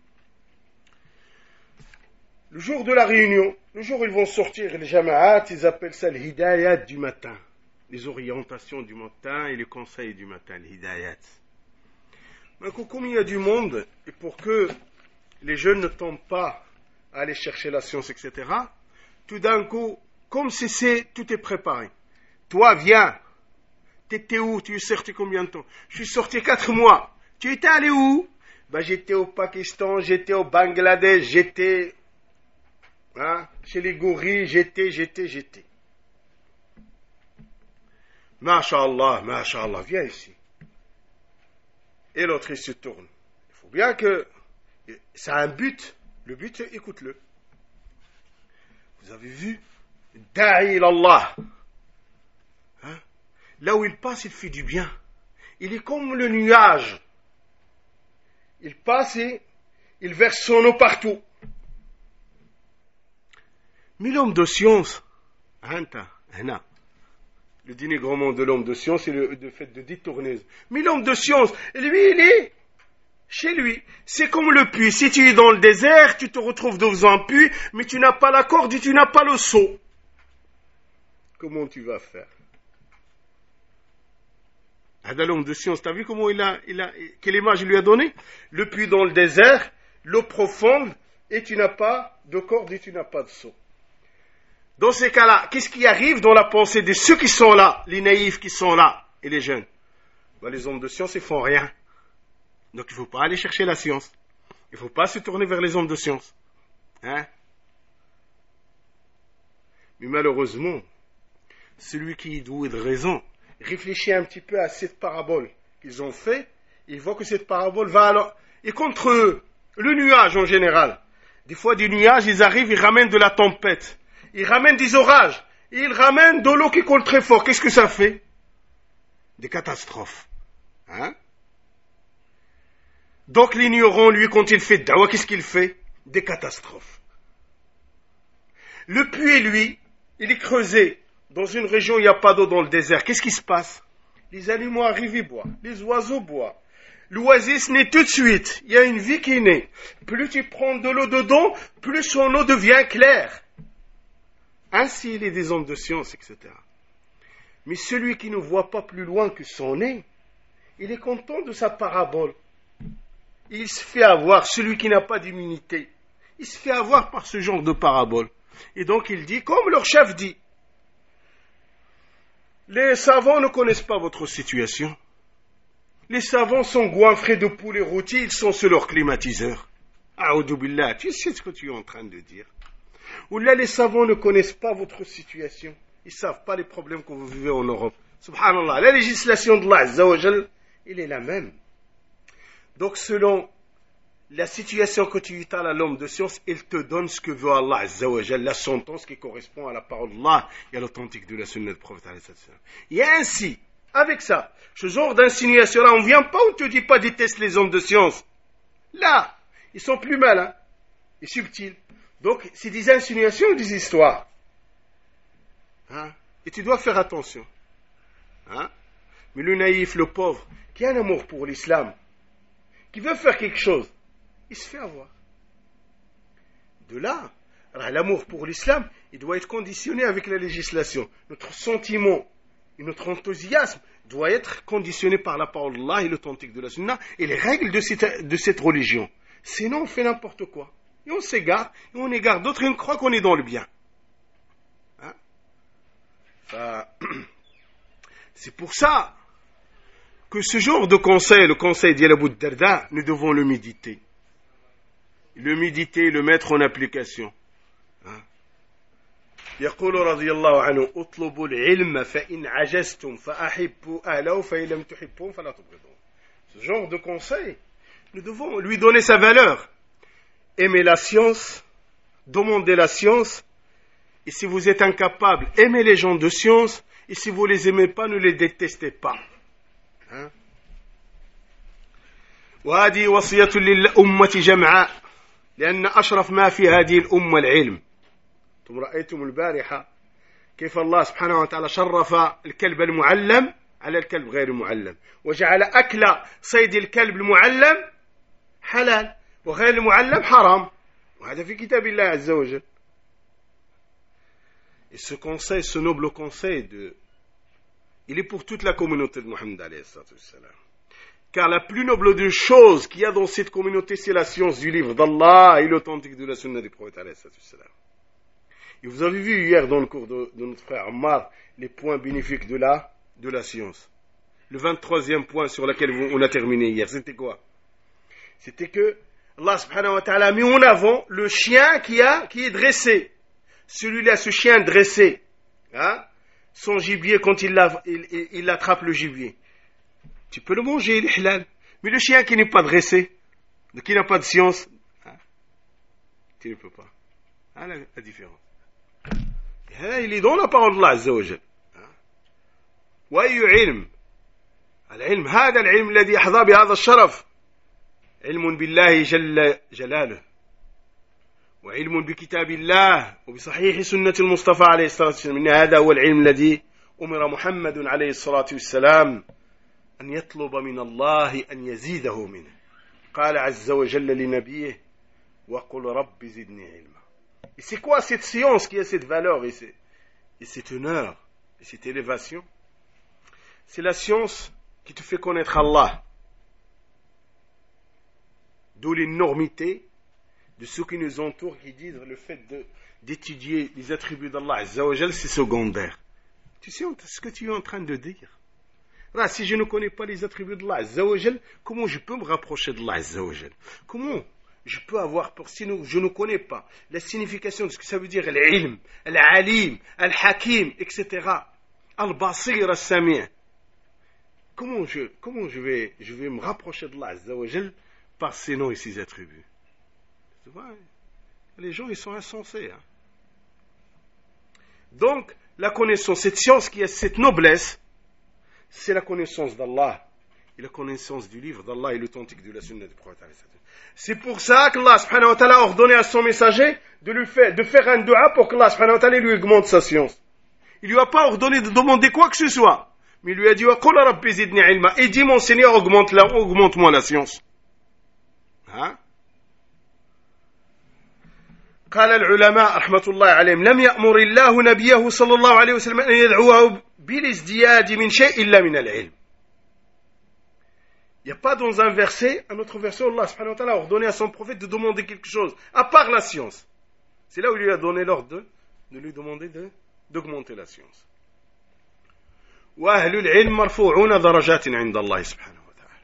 Le jour de la réunion, le jour où ils vont sortir les jama'at, ils appellent ça le hidayat du matin, les orientations du matin et les conseils du matin, le hidayat. Mais comme il y a du monde, et pour que les jeunes ne tombent pas à aller chercher la science, et cetera, tout d'un coup, comme si c'est, tout est préparé. Toi, viens. T'étais où? Tu es sorti combien de temps? Je suis sorti quatre mois. Tu étais allé où? Ben, j'étais au Pakistan, j'étais au Bangladesh, j'étais hein, chez les gorilles, j'étais, j'étais, j'étais. Masha'Allah, Masha'Allah, viens ici. Et l'autre, il se tourne. Il faut bien que... Ça a un but. Le but, écoute-le. Vous avez vu? Da'i ilallah. Hein? Là où il passe, il fait du bien. Il est comme le nuage. Il passe et il verse son eau partout. Mais l'homme de science, le dénigrement de l'homme de science, c'est le, le fait de détourner. Mais l'homme de science, lui, il est chez lui. C'est comme le puits. Si tu es dans le désert, tu te retrouves devant un puits, mais tu n'as pas la corde et tu n'as pas le seau. Comment tu vas faire? L'homme de science, tu as vu comment il a, il a, quelle image il lui a donné? Le puits dans le désert, l'eau profonde, et tu n'as pas de corde et tu n'as pas de seau. Dans ces cas-là, qu'est-ce qui arrive dans la pensée de ceux qui sont là, les naïfs qui sont là, et les jeunes? Ben, les hommes de science, ils font rien. Donc il ne faut pas aller chercher la science. Il ne faut pas se tourner vers les hommes de science. Hein? Mais malheureusement, celui qui est doué de raison, réfléchit un petit peu à cette parabole qu'ils ont fait, il voit que cette parabole va alors... Et contre eux, le nuage en général, des fois des nuages, ils arrivent, ils ramènent de la tempête, ils ramènent des orages, et ils ramènent de l'eau qui coule très fort. Qu'est-ce que ça fait? Des catastrophes. Hein? Donc l'ignorant, lui, quand il fait dawa, qu'est-ce qu'il fait? Des catastrophes. Le puits, lui, il est creusé dans une région où il n'y a pas d'eau dans le désert. Qu'est-ce qui se passe? Les animaux arrivent et boivent. Les oiseaux boivent. L'oasis naît tout de suite. Il y a une vie qui naît. Plus tu prends de l'eau dedans, plus son eau devient claire. Ainsi, il est des hommes de science, et cetera. Mais celui qui ne voit pas plus loin que son nez, il est content de sa parabole. Il se fait avoir, celui qui n'a pas d'immunité, il se fait avoir par ce genre de parabole. Et donc il dit, comme leur chef dit, les savants ne connaissent pas votre situation. Les savants sont goinfrés de poulet rôti, ils sont sur leur climatiseur. A'oudou billah, tu sais ce que tu es en train de dire. Ou là, les savants ne connaissent pas votre situation. Ils ne savent pas les problèmes que vous vivez en Europe. Subhanallah, la législation de Allah Azza wa Jal, elle est la même. Donc, selon la situation que tu étales à l'homme de science, il te donne ce que veut Allah Azza wa Jal, la sentence qui correspond à la parole d'Allah et à l'authentique de la sunna du prophète. Et ainsi, avec ça, ce genre d'insinuation-là, on ne vient pas, on ne te dit pas déteste les hommes de science. Là, ils sont plus malins et subtils. Donc, c'est des insinuations ou des histoires. Hein? Et tu dois faire attention. Hein? Mais le naïf, le pauvre, qui a un amour pour l'islam, qui veut faire quelque chose, il se fait avoir. De là, l'amour pour l'islam, il doit être conditionné avec la législation. Notre sentiment et notre enthousiasme doit être conditionné par la parole d'Allah et l'authentique de la sunna et les règles de cette, de cette religion. Sinon, on fait n'importe quoi. Et on s'égare, et on égare d'autres, et on croit qu'on est dans le bien. Hein? Ça, c'est pour ça que ce genre de conseil, le conseil d'Abu Darda, nous devons le méditer. Le méditer, le mettre en application. Hein? يقول رضي الله عنه اطلبوا العلم فإن عجزتم فأحبوا أهله فإن لم تحبوهم فلا تبغضوهم. Ce genre de conseil, nous devons lui donner sa valeur. Aimez la science, demandez la science, et si vous êtes incapable, aimez les gens de science, et si vous ne les aimez pas, ne les détestez pas. Hein? وهذه وصية للأمة جمعاء لأن أشرف ما في هذه الأمة العلم. ثم رأيتم البارحة كيف الله سبحانه وتعالى شرف الكلب المعلم على الكلب غير المعلم وجعل أكل صيد الكلب المعلم حلال وغير المعلم حرام وهذا في كتاب الله عز وجل. Et ce conseil, ce noble conseil, de, il est pour toute la communauté de Mohammed alayhi salatu wassalam. Car la plus noble des choses qu'il y a dans cette communauté, c'est la science du livre d'Allah et l'authentique de la sunna du prophète alayhi salatu wassalam. Et vous avez vu hier dans le cours de, de notre frère Ammar les points bénéfiques de la, de la science. Le vingt-troisième point sur lequel on a terminé hier, c'était quoi? C'était que Allah subhanahu wa ta'ala a mis en avant le chien qui, a, qui est dressé. Celui-là, ce chien dressé, hein, son gibier, quand il, la, il, il, il attrape le gibier, tu peux le manger, il est halal. Mais le chien qui n'est pas dressé, qui n'a pas de science, hein, tu ne peux pas. Hein, la, la différence. Il est dans la parole d'Allah Azza wa Jal. وأي علم العلم هذا العلم الذي يحظى بهذا الشرف علم بالله جل جلاله وعلم بكتاب الله وبصحيح سنة المصطفى عليه الصلاة والسلام. إن هذا هو العلم الذي أمر محمد عليه الصلاة والسلام أن يطلب من الله أن يزيده منه. قال عز وجل لنبيه وقل رب زدني علما. Et c'est quoi cette science qui a cette valeur et, et cet honneur et cette élévation? C'est la science qui te fait connaître Allah. D'où l'énormité de ceux qui nous entourent qui disent le fait de, d'étudier les attributs d'Allah Azza wa Jal, c'est secondaire. Tu sais ce que tu es en train de dire? Là, si je ne connais pas les attributs d'Allah Azza wa Jal, comment je peux me rapprocher d'Allah Azza wa Jal? Comment je peux avoir, pour si je ne connais pas la signification de ce que ça veut dire l'ilm, l'alim, al-hakim, et cetera. Al-basir, al-sami'. Comment je, comment je vais, je vais me rapprocher d'Allah Azza wa Jal par ses noms et ses attributs? Tu vois, les gens, ils sont insensés. Hein. Donc, la connaissance, cette science qui a cette noblesse, c'est la connaissance d'Allah et la connaissance du livre d'Allah et l'authentique de la sunna du prophète. C'est pour ça qu'Allah subhanahu wa ta'ala a ordonné à son messager de lui faire, de faire un dua pour qu'Allah subhanahu wa ta'ala lui augmente sa science. Il lui a pas ordonné de demander quoi que ce soit, mais il lui a dit wa qul rabbi zidni ilma, et dit mon Seigneur augmente la, augmente-moi la science. Hein? قال العلماء رحمة الله عليهم لم يأمر الله نبيه صلى الله عليه وسلم أن يدعوه بالازدياد من شيء إلا من العلم. Il n'y a pas dans un verset, un autre verset, Allah subhanahu wa ta'ala a ordonné à son prophète de demander quelque chose, à part la science. C'est là où il lui a donné l'ordre de, de lui demander de, d'augmenter la science. وأهل العلم مرفوعون درجات عند الله سبحانه وتعالى.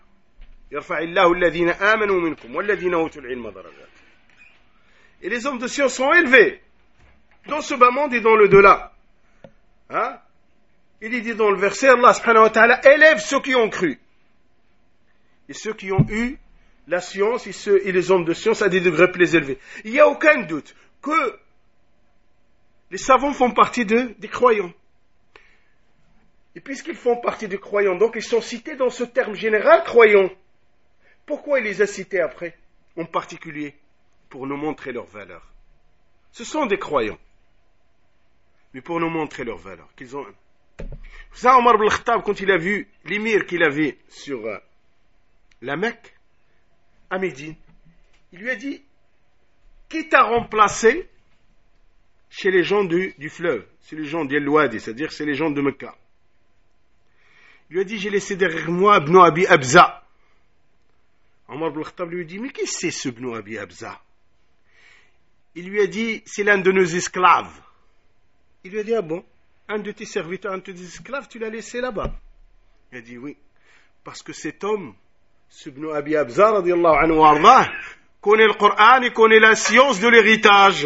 يرفع الله الذين آمنوا منكم والذين أوتوا العلم درجات. Et les hommes de science sont élevés dans ce bas monde et dans le delà. Hein? Il est dit dans le verset, Allah subhanahu wa ta'ala élève ceux qui ont cru. Et ceux qui ont eu la science et, ceux, et les hommes de science à des degrés plus élevés. Il n'y a aucun doute que les savants font partie de, des croyants. Et puisqu'ils font partie des croyants, donc ils sont cités dans ce terme général, croyants. Pourquoi il les a cités après, en particulier? Pour nous montrer leur valeur. Ce sont des croyants. Mais pour nous montrer leur valeur. Qu'ils ont... Ça, Omar ibn al-Khattab, quand il a vu l'émir qu'il avait sur euh, la Mecque, à Médine, il lui a dit, qui t'a remplacé chez les gens du, du fleuve, c'est les gens d'El-Wadi, c'est-à-dire c'est les gens de Mecca. Il lui a dit, j'ai laissé derrière moi Ibn Abi Abza. Omar ibn al-Khattab lui a dit, mais qui c'est ce Ibn Abi Abza? Il lui a dit, c'est l'un de nos esclaves. Il lui a dit, ah bon, un de tes serviteurs, un de tes esclaves, tu l'as laissé là-bas? Il a dit, oui, parce que cet homme, ce Ibn Abi Abza, radiallahu anhu wa ardah, connaît le Coran et connaît la science de l'héritage.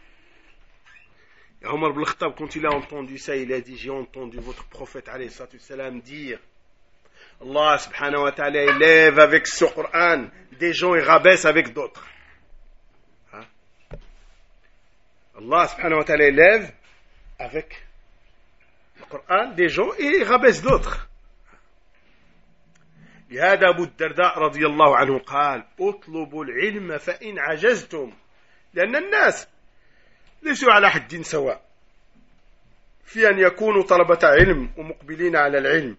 Et Omar ibn al-Khattab, quand il a entendu ça, il a dit, j'ai entendu votre prophète, alayhi salatu wassalam, dire, Allah subhanahu wa ta'ala élève avec ce Coran des gens et rabaisse avec d'autres. Hein? Allah subhanahu wa ta'ala élève avec le Coran des gens et rabaisse d'autres. لهذا أبو الدرداء رضي الله عنه قال اطلبوا العلم فإن عجزتم لأن الناس ليسوا على حد سواء في أن يكونوا طلبة علم ومقبلين على العلم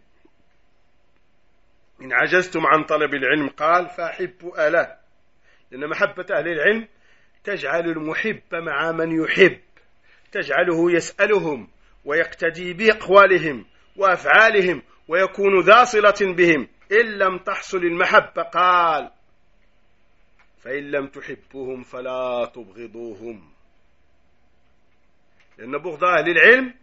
إن عجزتم عن طلب العلم قال فأحبوا أله لأن محبة أهل العلم تجعل المحب مع من يحب تجعله يسألهم ويقتدي بأقوالهم وأفعالهم ويكون ذا صلة بهم إن لم تحصل المحبة قال فإن لم تحبوهم فلا تبغضوهم لأن بغض أهل العلم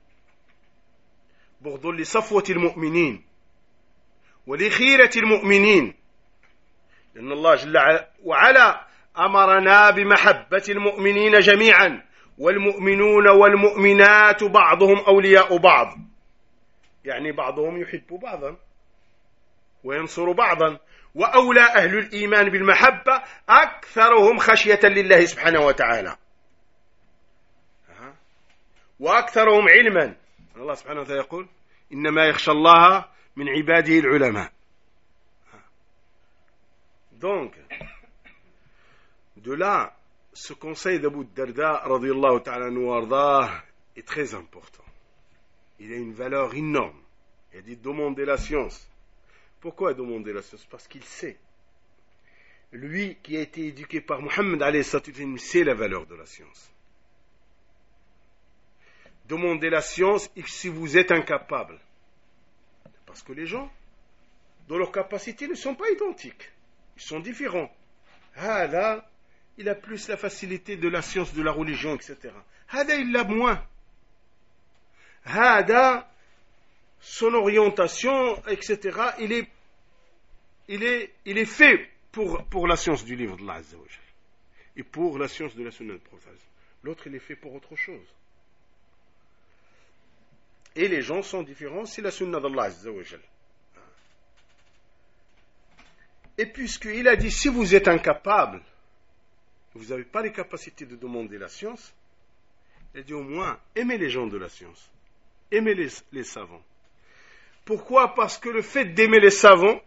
بغض لصفوة المؤمنين ولخيرة المؤمنين لأن الله جل وعلا أمرنا بمحبة المؤمنين جميعا والمؤمنون والمؤمنات بعضهم أولياء بعض يعني بعضهم يحب بعضا وينصر بعضا وأولى أهل الإيمان بالمحبة أكثرهم خشية لله سبحانه وتعالى وأكثرهم علما الله سبحانه وتعالى يقول إنما يخشى الله من عباده العلماء. Donc, de là, ce conseil d'Abu Darda radiyallahu ta'ala anhu wardah est très important. Il a une valeur énorme. Il a dit demander la science. Pourquoi demander la science? Parce qu'il sait. Lui qui a été éduqué par Mohammed alayhi salatu wa sallam sait la valeur de la science. Demandez la science si vous êtes incapable. Parce que les gens, dans leurs capacités, ne sont pas identiques. Ils sont différents. Ah là, il a plus la facilité de la science, de la religion, et cetera. Ah là, il l'a moins. Ah là, son orientation, et cetera, il est, il est, il est fait pour, pour la science du livre de Allah Azza wa Jal. Et pour la science de la sunna de prophète. L'autre, il est fait pour autre chose. Et les gens sont différents, c'est la sunna d'Allah Azza wa Jal. Et puisqu'il a dit, si vous êtes incapable, vous n'avez pas les capacités de demander la science, il a dit au moins, aimez les gens de la science. Aimez les, les savants. Pourquoi? Parce que le fait d'aimer les savants,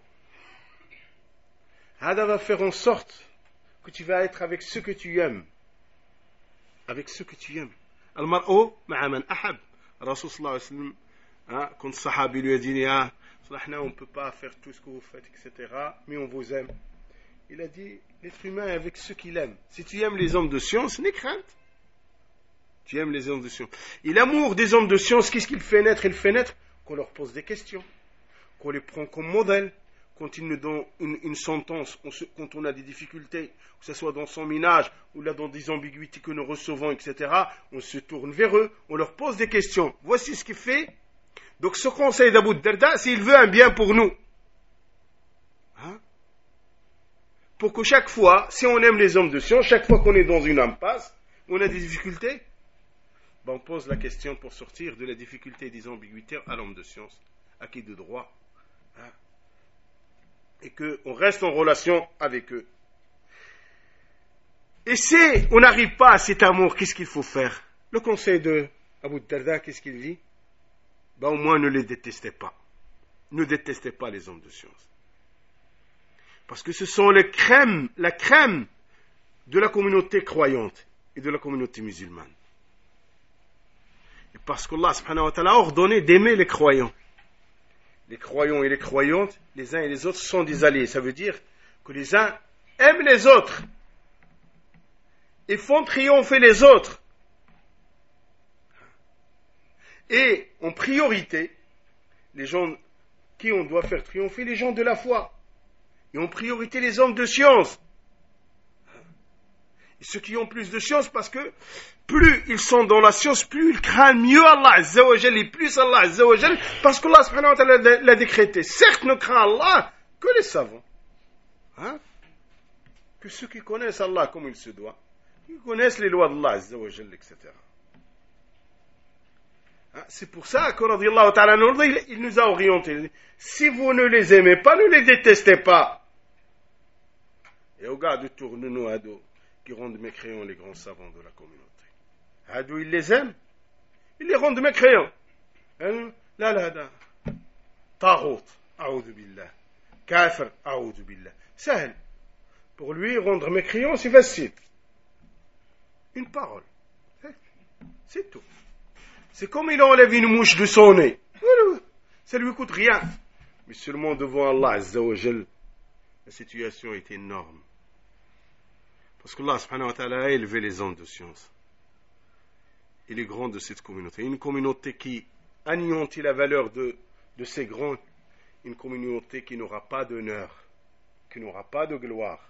Hada va faire en sorte que tu vas être avec ceux que tu aimes. Avec ceux que tu aimes. Al-mar'u ma'a man ahab. Rasul sallallahu alayhi wa sallam, hein, quand le sahabi lui a dit, ah, on ne peut pas faire tout ce que vous faites, et cetera, mais on vous aime. Il a dit, l'être humain est avec ceux qu'il aime. Si tu aimes les hommes de science, n'aie crainte. Tu aimes les hommes de science. Et l'amour des hommes de science, qu'est-ce qu'il fait naître? Il fait naître qu'on leur pose des questions, qu'on les prend comme modèle. Quand ils nous donnent une, une sentence, on se, quand on a des difficultés, que ce soit dans son ménage ou là dans des ambiguïtés que nous recevons, et cetera, on se tourne vers eux, on leur pose des questions. Voici ce qu'il fait. Donc ce conseil d'Abu Darda, s'il veut un bien pour nous, hein, pour que chaque fois, si on aime les hommes de science, chaque fois qu'on est dans une impasse, on a des difficultés, ben on pose la question pour sortir de la difficulté et des ambiguïtés à l'homme de science, à qui de droit, hein, et qu'on reste en relation avec eux. Et si on n'arrive pas à cet amour, qu'est-ce qu'il faut faire? Le conseil de Abu Darda, qu'est-ce qu'il dit? Ben au moins ne les détestez pas. Ne détestez pas les hommes de science. Parce que ce sont les crèmes, la crème de la communauté croyante et de la communauté musulmane. Et parce qu'Allah subhanahu wa ta'ala a ordonné d'aimer les croyants. Les croyants et les croyantes, les uns et les autres sont des alliés. Ça veut dire que les uns aiment les autres et font triompher les autres. Et en priorité, les gens qui on doit faire triompher, les gens de la foi. Et en priorité les hommes de science. Et ceux qui ont plus de science, parce que plus ils sont dans la science, plus ils craignent mieux Allah Azza wa Jal, et plus Allah Azza wa Jal, parce qu'Allah subhanahu wa ta'ala l'a décrété. Certes ne craint Allah que les savants. Hein? Que ceux qui connaissent Allah comme il se doit, qui connaissent les lois d'Allah Azza wa Jal, et cetera. Hein? C'est pour ça que radiyallahu ta'ala il, il nous a orientés. Si vous ne les aimez pas, ne les détestez pas. Et au gars de tourne-nous à dos qui rendent mécréants les grands savants de la communauté. Hadou, ils les aiment, ils les rendent mécréants. Là, là, là. Tarout, a'oudhu billah. Kafir, a'oudhu billah. Sahl. Pour lui, rendre mécréant, c'est facile. Une parole. C'est tout. C'est comme il enlève une mouche de son nez. Ça ne lui coûte rien. Mais seulement devant Allah Azza wa Jal, la situation est énorme. Parce que Allah subhanahu wa ta'ala a élevé les hommes de science. Il est grand de cette communauté. Une communauté qui anéantit la valeur de, de ces grands. Une communauté qui n'aura pas d'honneur, qui n'aura pas de gloire.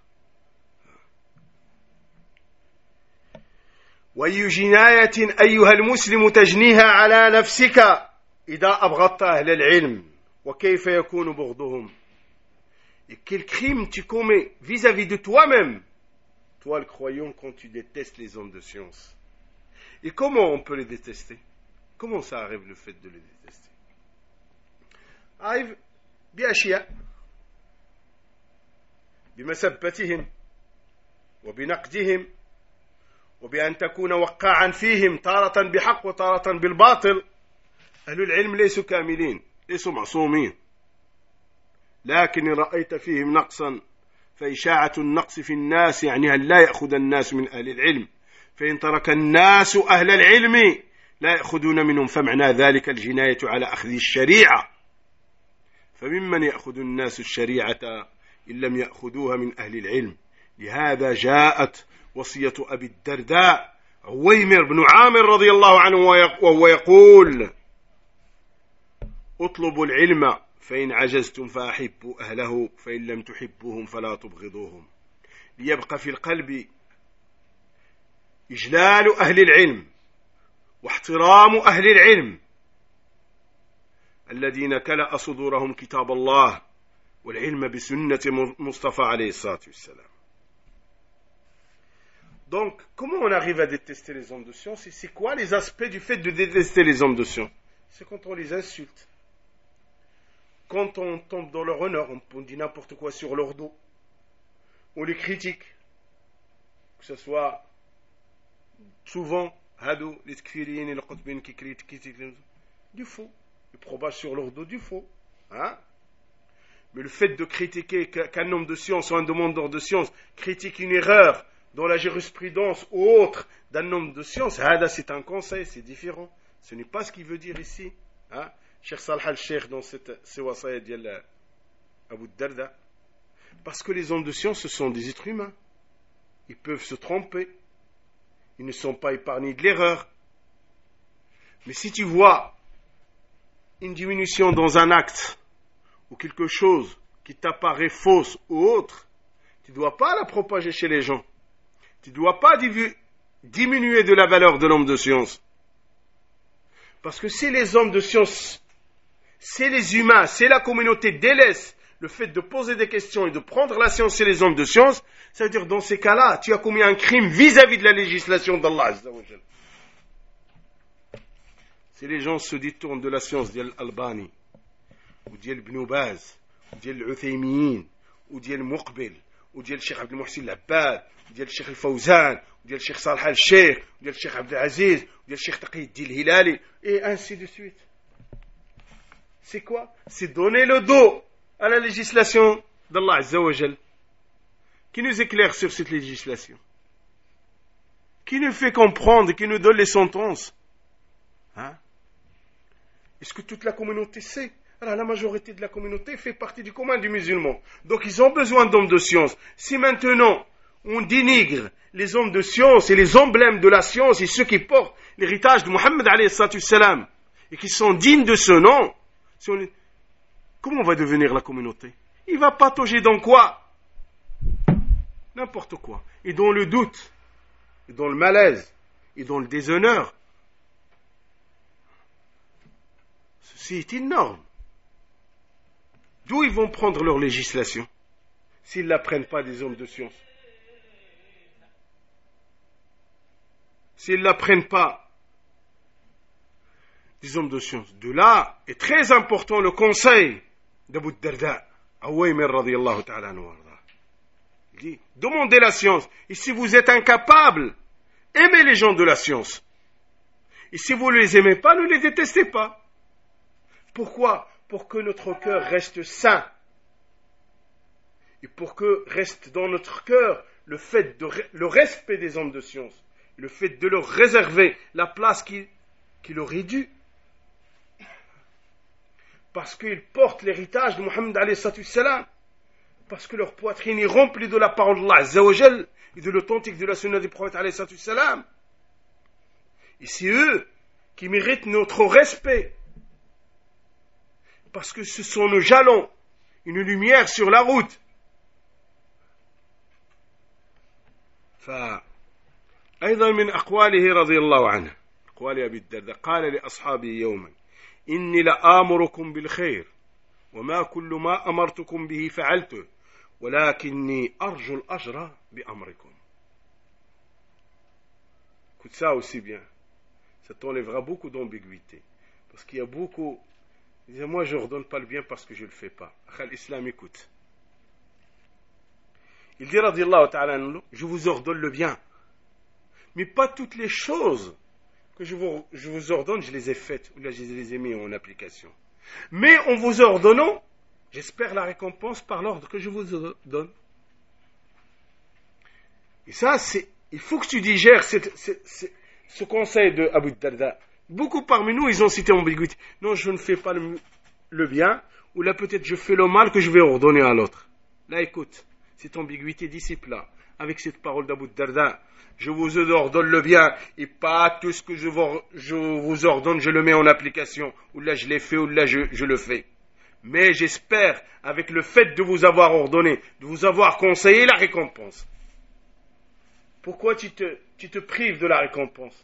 وأي جناية أيها المسلم تجنيها على نفسك إذا أبغضت أهل العلم وكيف يكون بغضهم. Et quel crime tu commets vis-à-vis de toi-même, toi le croyant, quand tu détestes les hommes de science. Et comment on peut les détester? Comment ça arrive le fait de les détester? arrive بأشياء بمسبتهم وبنقدهم وبأن تكون وقاعا فيهم تارة بحق وتارة بالباطل. أهل العلم ليسوا كاملين، ليسوا معصومين، لكن إن رأيت فيهم نقصا فإشاعة النقص في الناس يعني أن لا يأخذ الناس من أهل العلم، فإن ترك الناس أهل العلم لا يأخذون منهم، فمعنى ذلك الجناية على أخذ الشريعة. فممن يأخذ الناس الشريعة إن لم يأخذوها من أهل العلم. لهذا جاءت وصية أبي الدرداء عويمر بن عامر رضي الله عنه وهو يقول: اطلبوا العلم فإن عجزتم فأحبوا أهله فإن لم تحبوهم فلا تبغضوهم، ليبقى في القلب إجلال أهل العلم واحترام أهل العلم الذين كلأ صدورهم كتاب الله والعلم بسنة مصطفى عليه الصلاة والسلام. Donc, comment on arrive à détester les hommes de science? Et c'est quoi les aspects du fait de détester les hommes de science? C'est quand on les insulte, quand on tombe dans leur honneur, on dit n'importe quoi sur leur dos, on les critique, que ce soit souvent Hadou, les Tkfirines et les Qutbines qui critiquent du faux, ils propagent sur leur dos du faux. Hein? Mais le fait de critiquer qu'un homme de science ou un demandeur de science critique une erreur dans la jurisprudence ou autre d'un homme de science, Hada, c'est un conseil, c'est différent. Ce n'est pas ce qu'il veut dire ici. Hein? Cheikh Salah al-Sheikh dans cette wasaya d'Yal Abu Darda. Parce que les hommes de science, ce sont des êtres humains. Ils peuvent se tromper. Ils ne sont pas épargnés de l'erreur. Mais si tu vois une diminution dans un acte ou quelque chose qui t'apparaît fausse ou autre, tu ne dois pas la propager chez les gens. Tu ne dois pas divu- diminuer de la valeur de l'homme de science. Parce que si les hommes de science, c'est les humains, c'est la communauté délaisse le fait de poser des questions et de prendre la science et les hommes de science, ça veut dire dans ces cas-là, tu as commis un crime vis-à-vis de la législation d'Allah Azza wa Jal. Si les gens se détournent de la science d'Al Albani, ou d'Ibn Baz, ou d'Uthaymin, ou d'Al Muqbil, ou d'Al Cheikh Abdel Muhsin Labbad, ou d'Al Cheikh Al-Fawzan, ou d'Al Cheikh Salih Al-Sheikh, ou d'Al Cheikh Abdel Aziz, ou d'Al Cheikh Taqiyuddin Hilali, et ainsi de suite. C'est quoi? C'est donner le dos à la législation d'Allah Azza wa Jal. Qui nous éclaire sur cette législation? Qui nous fait comprendre, qui nous donne les sentences? Hein? Est-ce que toute la communauté sait? Alors la majorité de la communauté fait partie du commun du musulman. Donc ils ont besoin d'hommes de science. Si maintenant on dénigre les hommes de science et les emblèmes de la science et ceux qui portent l'héritage de Mohammed alayhi salatu salam et qui sont dignes de ce nom, si on... comment va devenir la communauté? Il va patauger dans quoi? N'importe quoi. Et dans le doute, et dans le malaise, et dans le déshonneur. Ceci est énorme. D'où ils vont prendre leur législation s'ils ne la prennent pas des hommes de science? S'ils ne la prennent pas des hommes de science. De là est très important le conseil d'Abu Darda, Awaymir radiyallahu ta'ala anhu. Il dit, demandez la science. Et si vous êtes incapable, aimez les gens de la science. Et si vous ne les aimez pas, ne les détestez pas. Pourquoi? Pour que notre cœur reste sain. Et pour que reste dans notre cœur le fait de le respect des hommes de science. Le fait de leur réserver la place qui, qui leur est due. Parce qu'ils portent l'héritage de Mohammed alayhi salatu salam. Parce que leur poitrine est remplie de la parole d'Allah Azza wa Jal et de l'authentique de la sunna du prophète alayhi salatu salam. Et c'est eux qui méritent notre respect. Parce que ce sont nos jalons, une lumière sur la route. فأيضا من أقواله رضي الله عنه أقوال أبي الدرداء قال لأصحابه يوما إني لآمركم بالخير وما كل ما أمرتكم به فعلته ولكني أرجو الأجر بأمركم. Écoute ça aussi bien. Ça t'enlèvera beaucoup d'ambiguïté. Parce qu'il y a beaucoup... Il disait, moi je ne ordonne pas le bien parce que je ne le fais pas. L'islam écoute. Il dit, radiyallahu ta'ala anhu, je vous ordonne le bien. Mais pas toutes les choses que je vous, je vous ordonne, je les ai faites, ou là je les ai mis en application. Mais en vous ordonnant, j'espère la récompense par l'ordre que je vous donne. Et ça, c'est, il faut que tu digères cette, cette, cette, ce conseil de Abu Darda. Beaucoup parmi nous, ils ont cité ambiguïté. Non, je ne fais pas le, le bien, ou là peut-être je fais le mal que je vais ordonner à l'autre. Là, écoute, cette ambiguïté dissipe-là, avec cette parole d'Abu Darda. Je vous ordonne le bien, et pas tout ce que je vous, je vous ordonne, je le mets en application. Ou là, je l'ai fait, ou là, je, je le fais. Mais j'espère, avec le fait de vous avoir ordonné, de vous avoir conseillé, la récompense. Pourquoi tu te, tu te prives de la récompense?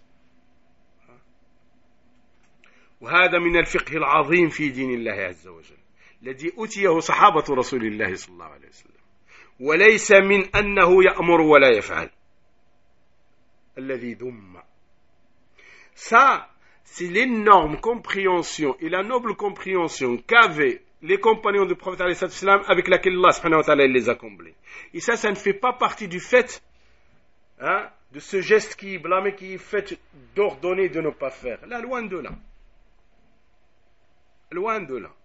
وهذا من الفقه العظيم في دين الله عز وجل الذي أتيه صحابة رسول الله صلى الله عليه وسلم وليس من أنه يأمر ولا يفعل الذي ذم. Ça, c'est l'énorme compréhension et la noble compréhension qu'avaient les compagnons du prophète alayhi salam avec laquelle Allah subhanahu wa ta'ala les a comblés. Et ça, ça ne fait pas partie du fait hein, de ce geste qui est blâmé, qui est fait d'ordonner de ne pas faire. Là, loin de là. loin de là.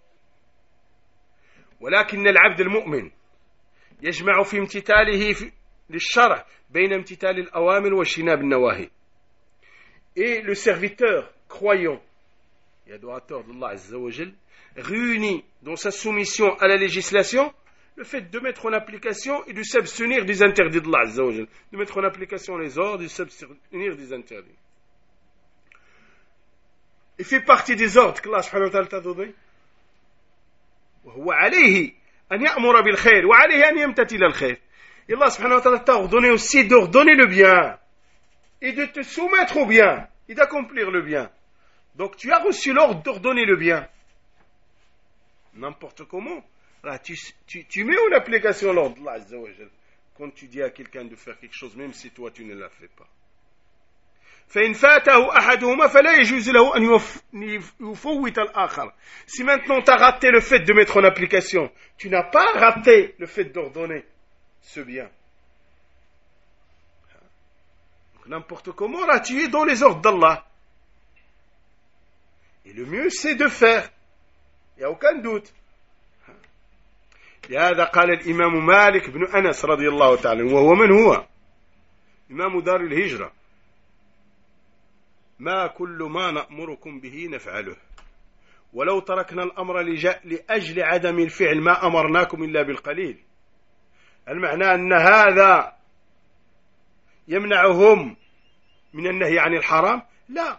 ولكن العبد المؤمن يجمع في امتثاله للشرع بين امتثال الأوامر واجتناب النواهي. Et le serviteur croyant et adorateur d'Allah Azza wa Jal réunit dans sa soumission à la législation le fait de mettre en application et de s'abstenir des interdits d'Allah Azza wa Jal, de mettre en application les ordres et de s'abstenir des interdits. Il fait partie des ordres que Allah subhanahu wa ta'ala t'a donné. وهو عليه أن يأمر بالخير وعليه أن يمتثل الخير. Et Allah subhanahu wa ta'ala t'a ordonné aussi d'ordonner le bien et de te soumettre au bien et d'accomplir le bien. Donc tu as reçu l'ordre d'ordonner le bien. N'importe comment, Là, tu, tu, tu mets en application l'ordre d'Allah Azza wa Jal quand tu dis à quelqu'un de faire quelque chose, même si toi tu ne la fais pas. فإن فاته أحدهما فلا يجوز له أن يفوت الآخر. Si maintenant tu as raté le fait de mettre en application, tu n'as pas raté le fait d'ordonner ce bien. Donc, n'importe comment, là tu es dans les ordres d'Allah. Et le mieux c'est de faire. Il n'y a aucun doute. لهذا قال الإمام مالك بن أنس رضي الله تعالى وهو من هو إمام دار الهجرة ما كل ما نأمركم به نفعله ولو تركنا الأمر لأجل عدم الفعل ما أمرناكم إلا بالقليل. المعنى أن هذا يمنعهم من النهي عن الحرام؟ لا.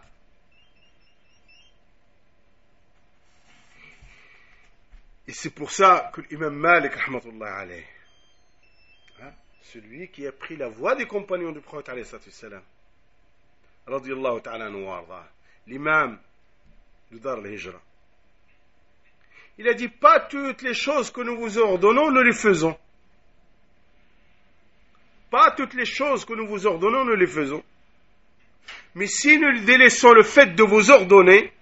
Et c'est pour ça que l'imam Malik, rahmatullah alayh, hein, celui qui a pris la voie des compagnons du prophète alayhi salatu wassalam, radiyallahu ta'ala anhu wa arda, l'imam de Dar al-Hijra, il a dit pas toutes les choses que nous vous ordonnons, nous les faisons. Pas toutes les choses que nous vous ordonnons, nous les faisons. Mais si nous délaissons le fait de vous ordonner,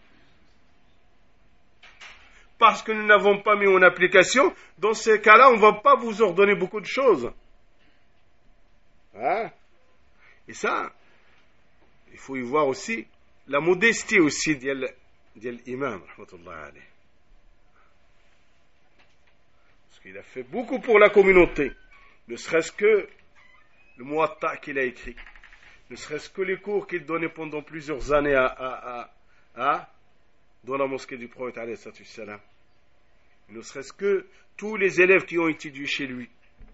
parce que nous n'avons pas mis en application, dans ces cas-là, on ne va pas vous ordonner beaucoup de choses. Hein? Et ça, il faut y voir aussi la modestie aussi de l'imam, rahmatullah alayh. Parce qu'il a fait beaucoup pour la communauté, ne serait-ce que le Muwatta qu'il a écrit, ne serait-ce que les cours qu'il donnait pendant plusieurs années à, à, à, à dans la mosquée du prophète alayhi salatu wassalam, ne serait-ce que tous les élèves qui ont étudié chez lui.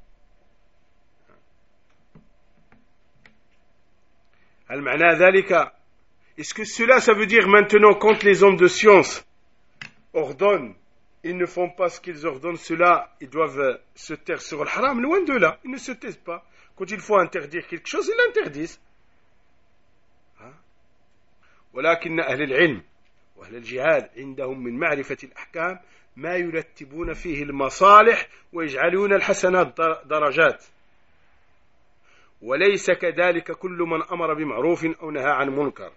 Al-ma'na dhalika, est-ce que cela, ça veut dire maintenant quand les hommes de science ordonnent, ils ne font pas ce qu'ils ordonnent, cela, ils doivent se taire sur le haram? Loin de là, ils ne se taisent pas. Quand il faut interdire quelque chose, ils l'interdisent. ولكن أهل العلم وأهل الجهاد عندهم من معرفة الأحكام ما يرتبون فيه المصالح ويجعلون الحسنات درجات وليس كذلك كل من أمر بمعروف أو نهى عن منكر.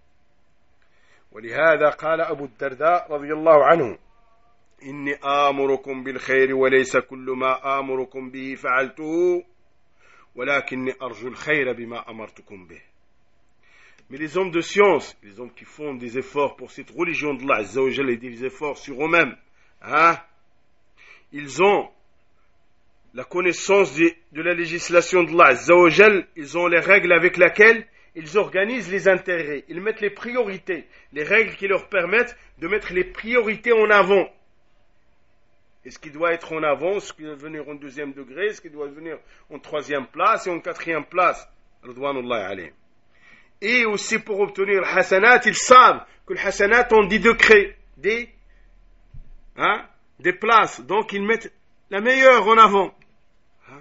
ولهذا قال أبو الدرداء رضي الله عنه إني آمركم بالخير وليس كل ما آمركم به فعلته ولكني أرجو الخير بما أمرتكم به. Mais les hommes de science, les hommes qui font des efforts pour cette religion d'Allah Azza wa Jalla et des efforts sur eux-mêmes, hein, ils ont la connaissance de, de la législation d'Allah Azza wa Jalla, ils ont les règles avec lesquelles ils organisent les intérêts, ils mettent les priorités, les règles qui leur permettent de mettre les priorités en avant. Est-ce qu'il doit être en avant, est-ce qu'il doit venir en deuxième degré, est-ce qu'il doit venir en troisième place et en quatrième place, radwanullahi alayhim. Et aussi pour obtenir le hasanat, ils savent que le hasanat ont des degrés, des, hein, des places. Donc ils mettent la meilleure en avant. Hein?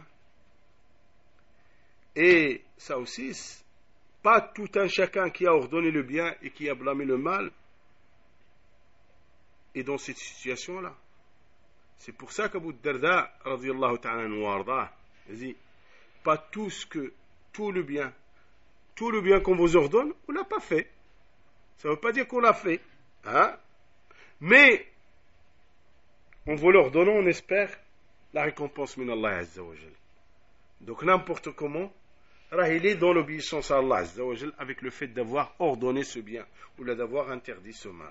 Et ça aussi, pas tout un chacun qui a ordonné le bien et qui a blâmé le mal est dans cette situation-là. C'est pour ça qu'Abu Darda, radiyallahu ta'ala anhu wa arda, dit, pas tout ce que, tout le bien, tout le bien qu'on vous ordonne, on l'a pas fait. Ça ne veut pas dire qu'on l'a fait. Hein? Mais, en vous l'ordonnant, on espère la récompense min Allah Azza wa Jal. Donc, n'importe comment, il est dans l'obéissance à Allah Azza wa Jal avec le fait d'avoir ordonné ce bien ou d'avoir interdit ce mal.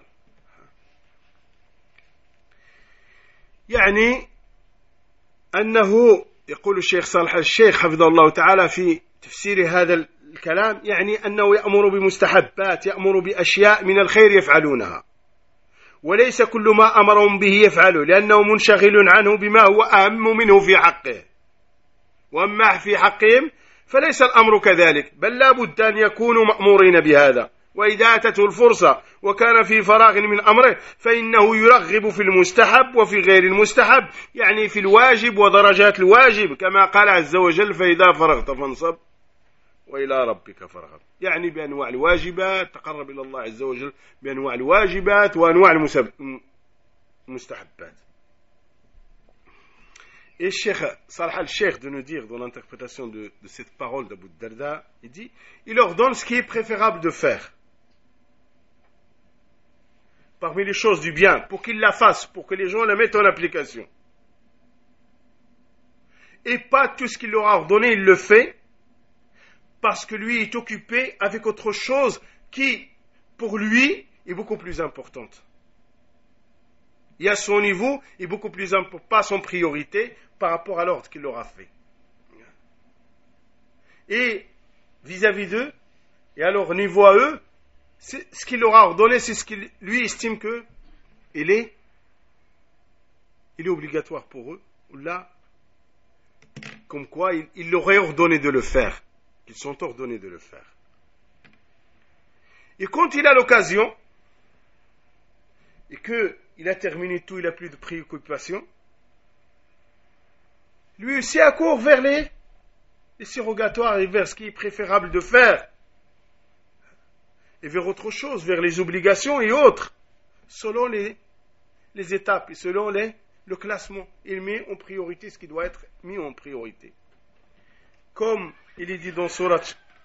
يعني أنه يقول الشيخ صالح الشيخ حفظه الله تعالى في تفسير هذا الكلام يعني أنه يأمر بمستحبات يأمر بأشياء من الخير يفعلونها وليس كل ما أمرهم به يفعله لأنه منشغل عنه بما هو أهم منه في حقه وأما في حقهم فليس الأمر كذلك بل لا بد أن يكونوا مأمورين بهذا وإذا أتته الفرصة وكان في فراغ من أمره فإنه يرغب في المستحب وفي غير المستحب يعني في الواجب ودرجات الواجب كما قال عز وجل فإذا فرغت فانصب وإلى ربك فارغب يعني بأنواع الواجبات تقرب إلى الله عز وجل بأنواع الواجبات وأنواع المستحبات. Et Cheikh Salah al-Sheikh de nous dire dans l'interprétation de, de cette parole d'Abu Darda, il dit, il ordonne ce qui est préférable de faire. Parmi les choses du bien, pour qu'il la fasse, pour que les gens la mettent en application. Et pas tout ce qu'il leur a ordonné, il le fait, parce que lui est occupé avec autre chose qui, pour lui, est beaucoup plus importante. Il y a son niveau, est beaucoup plus important, pas son priorité, par rapport à l'ordre qu'il leur a fait. Et, vis-à-vis d'eux, et à leur niveau à eux, c'est, ce qu'il leur a ordonné, c'est ce qu'il lui estime que il est, il est obligatoire pour eux. Là, comme quoi, il, il leur est ordonné de le faire. Ils sont ordonnés de le faire. Et quand il a l'occasion, et qu'il a terminé tout, il n'a plus de préoccupation, lui aussi accourt vers les, les surrogatoires et vers ce qui est préférable de faire. Et vers autre chose, vers les obligations et autres, selon les, les étapes et selon les, le classement. Il met en priorité ce qui doit être mis en priorité. Comme il est dit dans Surat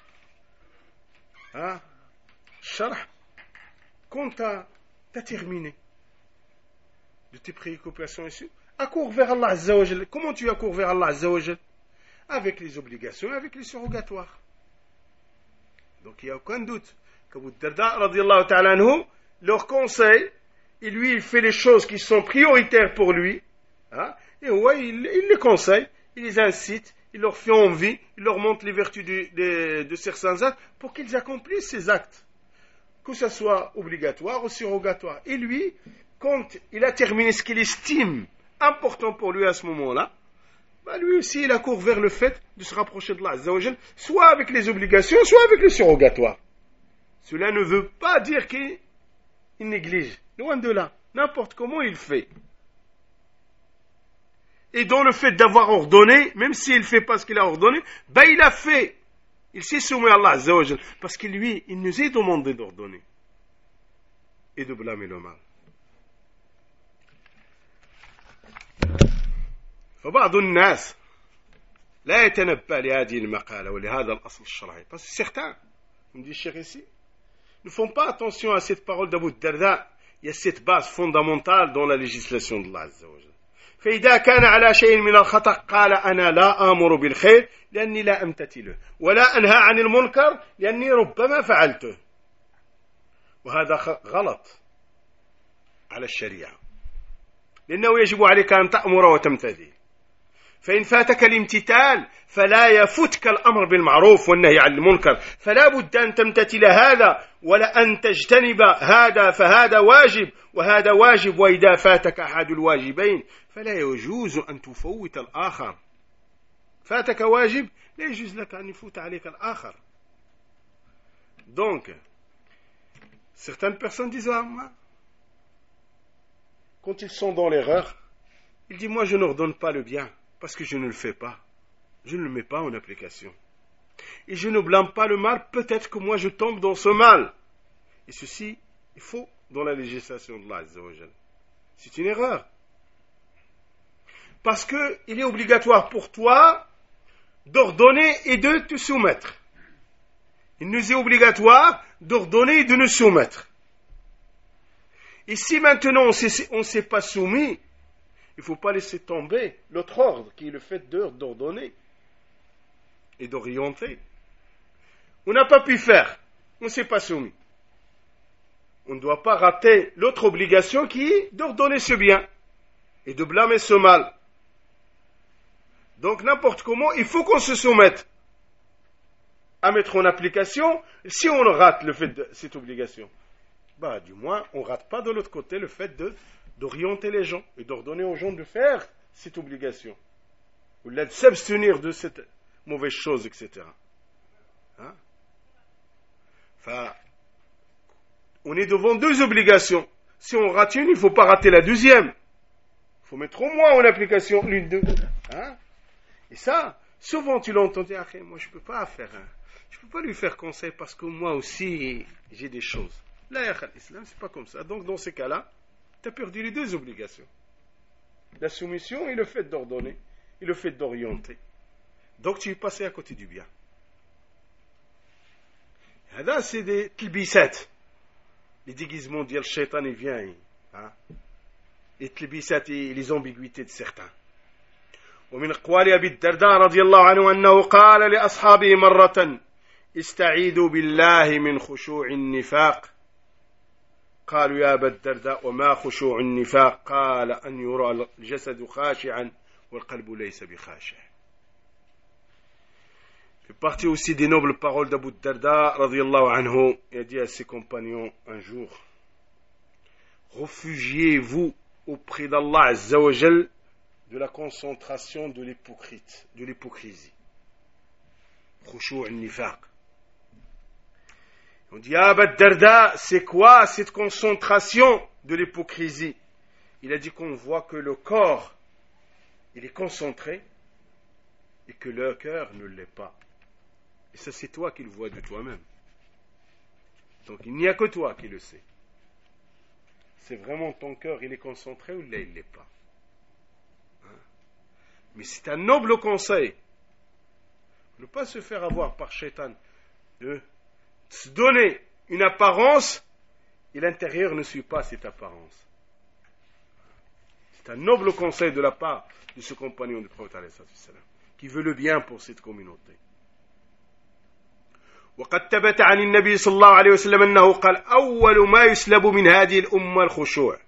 hein, Sharh, quand tu as terminé de tes préoccupations ici, accours vers Allah Azza wa Jal. Comment tu accours vers Allah Azza wa Jal? Avec les obligations, avec les surrogatoires. Donc il n'y a aucun doute qu'Abu Darda radiyallahu ta'ala anhu leur conseille, et lui il fait les choses qui sont prioritaires pour lui, hein, et ouais, il, il les conseille, il les incite, il leur fait envie, il leur montre les vertus de, de, de certains actes pour qu'ils accomplissent ces actes, que ce soit obligatoire ou surrogatoire. Et lui, quand il a terminé ce qu'il estime important pour lui à ce moment-là, bah lui aussi il accourt vers le fait de se rapprocher de Allah Azza wa Jal, soit avec les obligations, soit avec les surrogatoires. Cela ne veut pas dire qu'il néglige, loin de là, n'importe comment il fait. Et dans le fait d'avoir ordonné, même s'il ne fait pas ce qu'il a ordonné, ben il a fait. Il s'est soumis à Allah Azza wa Jal, parce que lui, il nous est demandé d'ordonner et de blâmer le mal. فبعض الناس لا يتنبأ لهذه المقالة ولهذا الأصل الشرعي. Parce que certains, comme dit Cheikh ici, ne font pas attention à cette parole d'Abu Darda. Il y a cette base fondamentale dans la législation de Allah Azza wa Jal. فإذا كان على شيء من الخطأ قال أنا لا آمر بالخير لأني لا أمتثله ولا أنهى عن المنكر لأني ربما فعلته. وهذا غلط على الشريعة، لأنه يجب عليك أن تأمر وتمتثل. فإن فاتك الامتثال فلا يفوتك الأمر بالمعروف والنهي عن المنكر، فلا بد أن تمتثل هذا ولا أن تجتنب هذا، فهذا واجب وهذا واجب، وإذا فاتك أحد الواجبين فلا يجوز أن تفوت الآخر. فاتك واجب لا يجوز لك أن يفوت عليك الآخر. Donc, certaines personnes disent ah, moi, quand ils sont dans l'erreur, ils disent moi je n'ordonne pas le bien parce que je ne le fais pas, je ne le mets pas en application. Et je ne blâme pas le mal, peut-être que moi je tombe dans ce mal. Et ceci, il faut dans la législation de Allah Azza wa Jal. C'est une erreur. Parce qu'il est obligatoire pour toi d'ordonner et de te soumettre. Il nous est obligatoire d'ordonner et de nous soumettre. Et si maintenant on ne s'est pas soumis, il ne faut pas laisser tomber l'autre ordre qui est le fait d'ordonner et d'orienter. On n'a pas pu faire, on ne s'est pas soumis. On ne doit pas rater l'autre obligation qui est d'ordonner ce bien et de blâmer ce mal. Donc n'importe comment, il faut qu'on se soumette à mettre en application. Si on rate le fait de cette obligation, bah du moins on ne rate pas de l'autre côté le fait de, d'orienter les gens et d'ordonner aux gens de faire cette obligation ou de s'abstenir de cette mauvaise chose, et cetera. Hein? Enfin, on est devant deux obligations. Si on rate une, il ne faut pas rater la deuxième. Il faut mettre au moins en application l'une d'eux. Hein? Et ça, souvent tu l'entends dire, ah, moi je ne peux pas faire, hein. Je ne peux pas lui faire conseil parce que moi aussi j'ai des choses. Là, l'islam, c'est pas comme ça. Donc dans ces cas-là, tu as perdu les deux obligations. La soumission et le fait d'ordonner. et le fait d'orienter. Donc tu es passé à côté du bien. Là, c'est des tlbisat. Les déguisements ديال الشيطان, il vient. Hein? Et tlbisat et les ambiguïtés de certains. ومن أقوال أبي الدرداء رضي الله عنه أنه قال لأصحابه مرة استعيذوا بالله من خشوع النفاق. قالوا يا أبا الدرداء وما خشوع النفاق؟ قال أن يرى الجسد خاشعا والقلب ليس بخاشع. Il fait partie aussi des nobles paroles d'Abu Darda radiyallahu anhu. Il a dit à ses compagnons un jour: réfugiez-vous auprès d'Allah Azza wa Jal de la concentration de l'hypocrite, de l'hypocrisie. Khushu' al-nifaq. On dit à Abu Darda, c'est quoi cette concentration de l'hypocrisie? Il a dit qu'on voit que le corps, il est concentré et que le cœur ne l'est pas. Et ça, c'est toi qui le vois de toi-même. Donc, il n'y a que toi qui le sais. C'est vraiment ton cœur, il est concentré ou là, il ne l'est pas. Hein? Mais c'est un noble conseil. Ne pas se faire avoir par Shaitan. De se donner une apparence et l'intérieur ne suit pas cette apparence. C'est un noble conseil de la part de ce compagnon du prophète qui veut le bien pour cette communauté. وقد ثبت عن النبي صلى الله عليه وسلم أنه قال أول ما يسلب من هذه الأمة الخشوع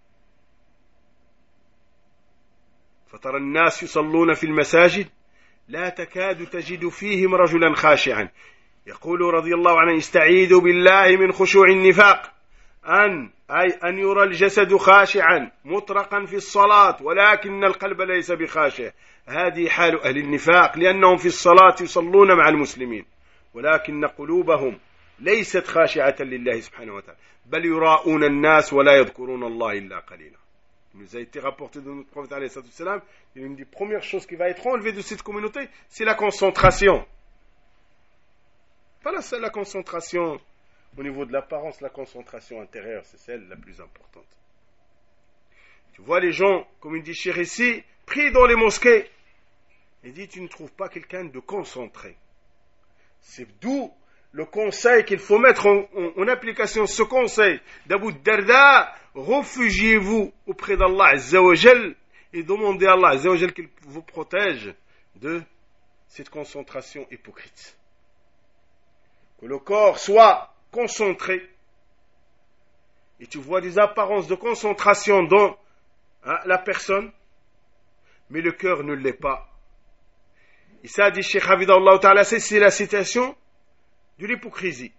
فترى الناس يصلون في المساجد لا تكاد تجد فيهم رجلا خاشعا يقول رضي الله عنه استعيذوا بالله من خشوع النفاق أن أي أن يرى الجسد خاشعا مطرقا في الصلاة ولكن القلب ليس بخاشع. هذه حال أهل النفاق لأنهم في الصلاة يصلون مع المسلمين ولكن قلوبهم ليست خاشعة لله سبحانه وتعالى بل يراؤون الناس ولا يذكرون الله إلا قليلا. Il nous a été rapporté de notre prophète alayhi salatu wassalam, une des premières choses qui va être enlevée de cette communauté, c'est la concentration. Pas la seule la concentration au niveau de l'apparence, la concentration intérieure, c'est celle la plus importante. Tu vois les gens, comme il dit Cheikh ici, prient dans les mosquées. Il dit, tu ne trouves pas quelqu'un de concentré. C'est d'où le conseil qu'il faut mettre en, en, en application, ce conseil d'Abu Darda: réfugiez-vous auprès d'Allah Azza wa Jal et demandez à Allah Azza wa Jal qu'il vous protège de cette concentration hypocrite. Que le corps soit concentré et tu vois des apparences de concentration dans hein, la personne, mais le cœur ne l'est pas. Et ça, dit Cheikh Hafidahullah Ta'ala, c'est la citation de l'hypocrisie.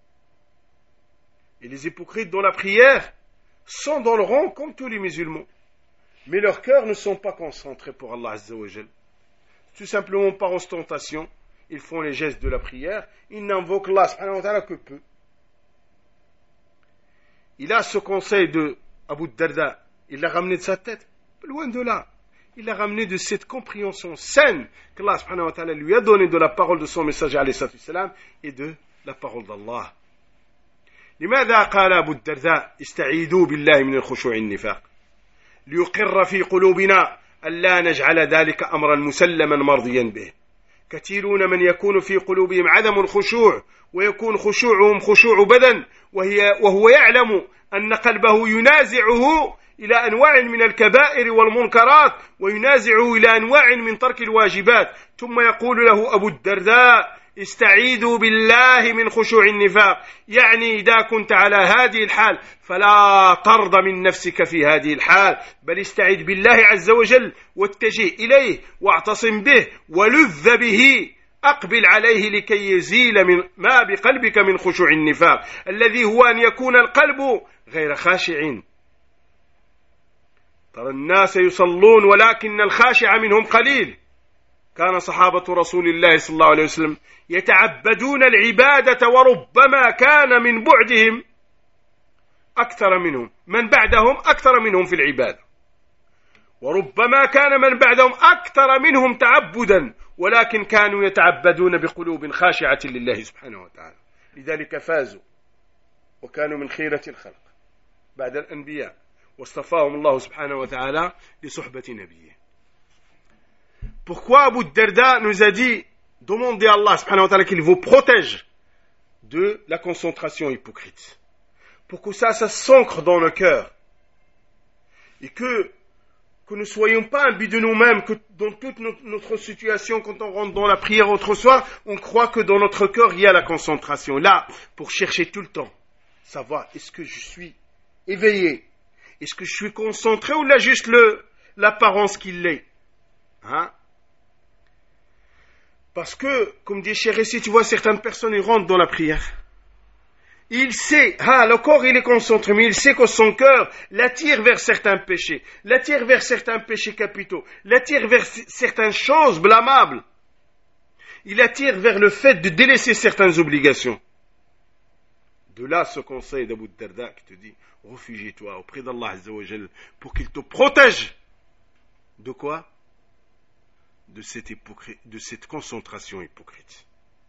Et les hypocrites dans la prière sont dans le rang comme tous les musulmans. Mais leurs cœurs ne sont pas concentrés pour Allah Azza wa Jal. Tout simplement par ostentation, ils font les gestes de la prière, ils n'invoquent Allah subhanahu wa ta'ala que peu. Il a ce conseil de Abu Darda, il l'a ramené de sa tête, loin de là. Il l'a ramené de cette compréhension saine qu'Allah subhanahu wa ta'ala lui a donné de la parole de son messager alayhi salatu wassalam et de la parole d'Allah. لماذا قال أبو الدرداء استعيذوا بالله من الخشوع النفاق؟ ليقر في قلوبنا ألا نجعل ذلك أمرا مسلما مرضيا به. كثيرون من يكون في قلوبهم عدم الخشوع ويكون خشوعهم خشوع بدن وهي وهو يعلم أن قلبه ينازعه إلى أنواع من الكبائر والمنكرات وينازعه إلى أنواع من ترك الواجبات ثم يقول له أبو الدرداء استعيذوا بالله من خشوع النفاق. يعني إذا كنت على هذه الحال فلا ترض من نفسك في هذه الحال بل استعذ بالله عز وجل واتجه إليه واعتصم به ولذ به أقبل عليه لكي يزيل من ما بقلبك من خشوع النفاق الذي هو أن يكون القلب غير خاشع. ترى الناس يصلون ولكن الخاشع منهم قليل. كان صحابة رسول الله صلى الله عليه وسلم يتعبدون العبادة وربما كان من بعدهم أكثر منهم من بعدهم أكثر منهم في العبادة وربما كان من بعدهم أكثر منهم تعبدا ولكن كانوا يتعبدون بقلوب خاشعة لله سبحانه وتعالى لذلك فازوا وكانوا من خيرة الخلق بعد الأنبياء واصطفاهم الله سبحانه وتعالى لصحبة نبيه. Pourquoi Abu Darda nous a dit, demandez à Allah subhanahu wa ta'ala qu'il vous protège de la concentration hypocrite. Pour que ça, ça s'ancre dans le cœur. Et que, que nous ne soyons pas imbus de nous-mêmes, que dans toute notre, notre situation, quand on rentre dans la prière autre soir, on croit que dans notre cœur, il y a la concentration. Là, pour chercher tout le temps, savoir, est-ce que je suis éveillé? Est-ce que je suis concentré ou là, juste le, l'apparence qu'il l'est? Hein? Parce que, comme dit Cheikh ici, tu vois, certaines personnes, ils rentrent dans la prière. Il sait, ah, le corps, il est concentré, mais il sait que son cœur l'attire vers certains péchés, l'attire vers certains péchés capitaux, l'attire vers certaines choses blâmables. Il attire vers le fait de délaisser certaines obligations. De là, ce conseil d'Abu Darda qui te dit, réfugie-toi auprès d'Allah Azza wa Jal pour qu'il te protège. De quoi? De cette, hypocrite, de cette concentration hypocrite.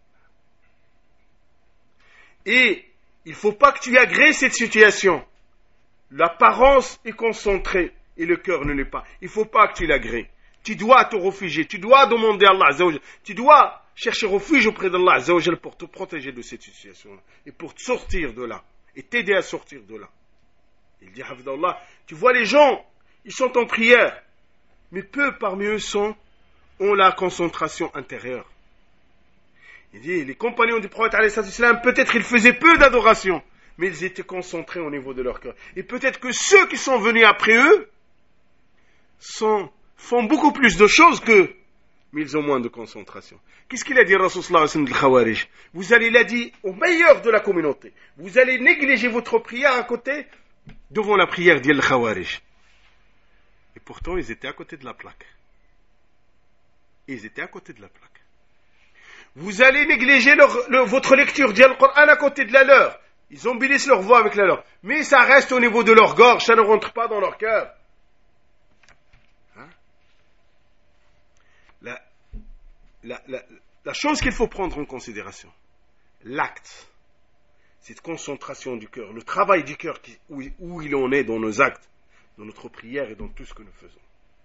Et il ne faut pas que tu agrées cette situation. L'apparence est concentrée et le cœur ne l'est pas. Il ne faut pas que tu l'agrées. Tu dois te réfugier. Tu dois demander à Allah Azza wa Jal. Tu dois chercher refuge auprès d'Allah Azza wa Jal pour te protéger de cette situation-là et pour te sortir de là et t'aider à sortir de là. Il dit, Hafidallah, tu vois les gens, ils sont en prière, mais peu parmi eux sont ont la concentration intérieure. Il dit, les compagnons du prophète, peut-être ils faisaient peu d'adoration, mais ils étaient concentrés au niveau de leur cœur. Et peut-être que ceux qui sont venus après eux sont, font beaucoup plus de choses qu'eux, mais ils ont moins de concentration. Qu'est-ce qu'il a dit, Rasul sallallahu alayhi wa sallam, de Khawarij? Vous allez, il a dit, au meilleur de la communauté, vous allez négliger votre prière à côté, devant la prière d'Il Khawarij. Et pourtant, ils étaient à côté de la plaque. Ils étaient à côté de la plaque. Vous allez négliger leur, leur, votre lecture du Coran à côté de la leur. Ils embellissent leur voix avec la leur. Mais ça reste au niveau de leur gorge, ça ne rentre pas dans leur cœur. Hein? La, la, la, la chose qu'il faut prendre en considération, l'acte, cette concentration du cœur, le travail du cœur qui, où, où il en est dans nos actes, dans notre prière et dans tout ce que nous faisons.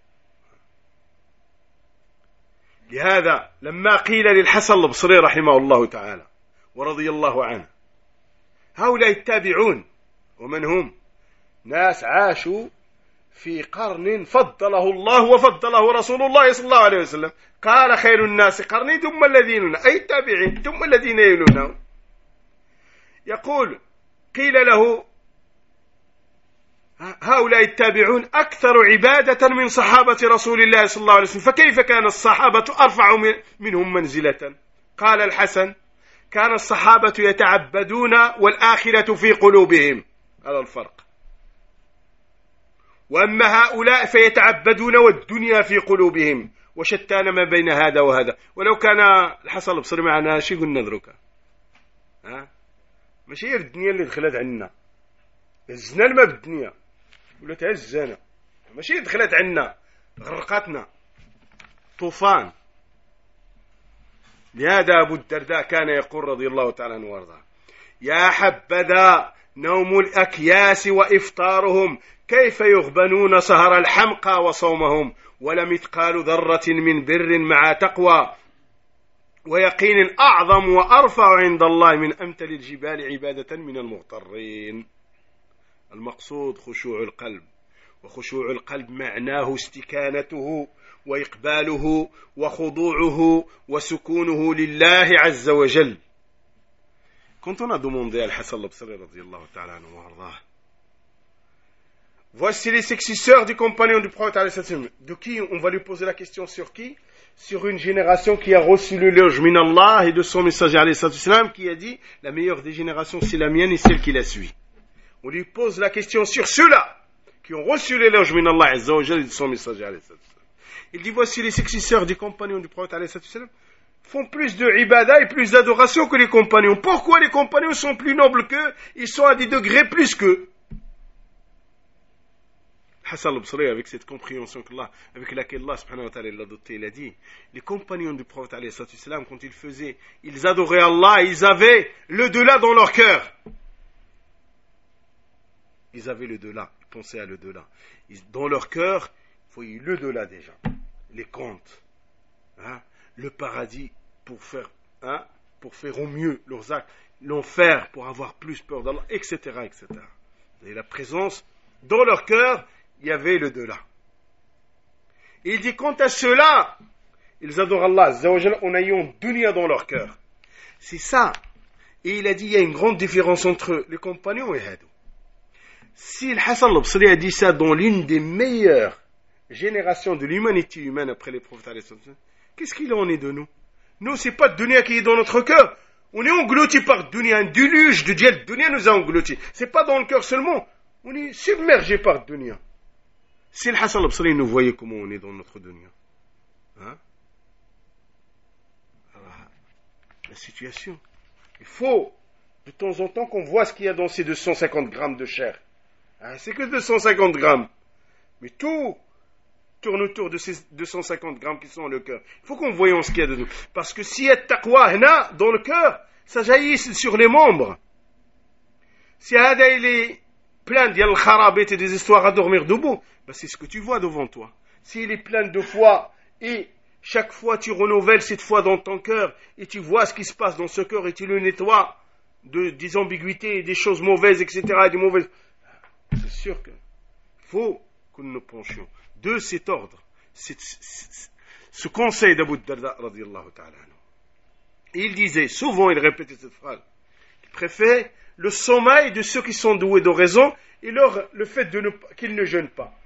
لهذا لما قيل للحسن البصري رحمه الله تعالى ورضي الله عنه هؤلاء التابعون ومن هم ناس عاشوا في قرن فضله الله وفضله رسول الله صلى الله عليه وسلم قال خير الناس قرني ثم الذين أي التابعين ثم الذين يلونهم يقول قيل له هؤلاء التابعون أكثر عبادة من صحابة رسول الله صلى الله عليه وسلم فكيف كان الصحابة أرفع منهم منزلة قال الحسن كان الصحابة يتعبدون والآخرة في قلوبهم هذا الفرق وأما هؤلاء فيتعبدون والدنيا في قلوبهم وشتان ما بين هذا وهذا ولو كان الحسن البصري معنا شي قلنا ذروك ها ماشي غير الدنيا اللي دخلت عنا هزنا الماء بالدنيا ولا تهزنا ماشي دخلت عنا غرقتنا طوفان لهذا أبو الدرداء كان يقول رضي الله تعالى عنه وارضاه يا حبذا نوم الأكياس وإفطارهم كيف يغبنون سهر الحمقى وصومهم ولم يتقال ذرة من بر مع تقوى ويقين أعظم وأرفع عند الله من أمثل الجبال عبادة من المغترين المقصود خشوع القلب وخشوع القلب معناه استكانته وإقباله وخضوعه وسكونه لله عز وجل. Quand on a demandé à Al-Hassan al-Basri radiyallahu ta'ala anhu wa ardah, voici les successeurs du compagnon du prophète alayhi salam. De qui on va lui poser la question sur qui? Sur une génération qui a reçu l'éloge min Allah et de son messager alayhi salam qui a dit la meilleure des générations c'est la mienne et celle qui la suit. On lui pose la question sur ceux-là qui ont reçu l'éloge min Allah azza wa jalla et de son messager alayhi salam. Il dit voici les successeurs du compagnon du prophète alayhi salam font plus de ibada et plus d'adoration que les compagnons. Pourquoi les compagnons sont plus nobles qu'eux? Ils sont à des degrés plus qu'eux. Hassan al-Basri, avec cette compréhension qu'Allah, avec laquelle Allah subhanahu wa ta'ala l'a doté, il a dit, les compagnons du prophète alayhi salam, quand ils faisaient, ils adoraient Allah, ils avaient le delà dans leur cœur. Ils avaient le delà, ils pensaient à le delà. Ils, dans leur cœur, il faut y le delà déjà, les comptes. hein, le paradis pour faire, hein, pour faire au mieux leurs actes, l'enfer pour avoir plus peur d'Allah, et cetera, et cetera. Et la présence, dans leur cœur, il y avait le delà. Et il dit, quant à ceux-là, ils adorent Allah Azza wa Jalla en ayant dunya dans leur cœur. C'est ça. Et il a dit, il y a une grande différence entre les compagnons et Hadou. Si le Hassan al-Basri a dit ça dans l'une des meilleures générations de l'humanité humaine après les prophètes, qu'est-ce qu'il en est de nous? Nous, c'est pas de dunya qui est dans notre cœur. On est englouti par dunya, un déluge de djel. Dunya nous a engloutis. C'est pas dans le cœur seulement. On est submergé par dunya. Si le Hassan al-Basri nous voyait comment on est dans notre dunya. Hein? Alors, la situation. Il faut, de temps en temps, qu'on voit ce qu'il y a dans ces deux cent cinquante grammes de chair. Hein? C'est que deux cent cinquante grammes. Mais tout tourne autour de ces deux cent cinquante grammes qui sont dans le cœur. Il faut qu'on voie ce qu'il y a de nous. Parce que s'il y a taqwa dans le cœur, ça jaillit sur les membres. Si Hada il est plein d'yal kharabet et des histoires à dormir debout, ben c'est ce que tu vois devant toi. S'il est plein de foi et chaque fois tu renouvelles cette foi dans ton cœur et tu vois ce qui se passe dans ce cœur et tu le nettoies de, des ambiguïtés, des choses mauvaises, et cetera, des mauvaises. C'est sûr qu'il faut que nous nous penchions de cet ordre, cet, cet, ce conseil d'Abu Darda radiyallahu ta'ala anhu. Et il disait, souvent il répétait cette phrase, il préfère le sommeil de ceux qui sont doués de raison et leur, le fait de ne, qu'ils ne jeûnent pas.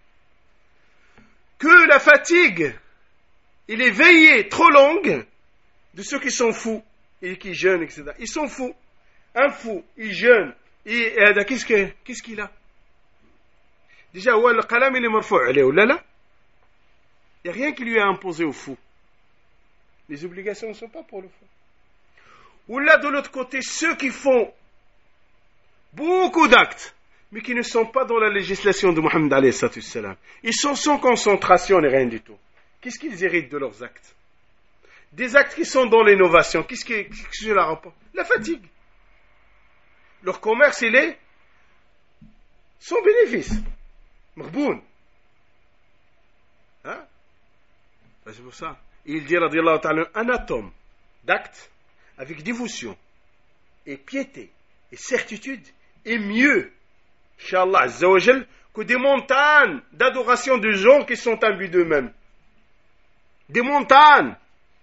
Que la fatigue et les veillées trop longues de ceux qui sont fous et qui jeûnent, et cetera. Ils sont fous. Un fou, il jeûne, et, et qu'est-ce, que, qu'est-ce qu'il a? Déjà, le qalam il est marfou' alayhi, ou là là. Il n'y a rien qui lui a imposé au fou. Les obligations ne sont pas pour le fou. Ou là, de l'autre côté, ceux qui font beaucoup d'actes, mais qui ne sont pas dans la législation de Mohammed alayhi salam. Ils sont sans concentration et rien du tout. Qu'est-ce qu'ils héritent de leurs actes? Des actes qui sont dans l'innovation. Qu'est-ce que je la rapporte? La fatigue. Leur commerce, il est sans bénéfice. Mrboun. Hein? C'est pour ça. Il dit, radiyallahu ta'ala, un atome d'actes avec dévotion et piété et certitude est mieux, Inch'Allah Azza wa Jal, que des montagnes d'adoration de gens qui sont imbus d'eux-mêmes. Des montagnes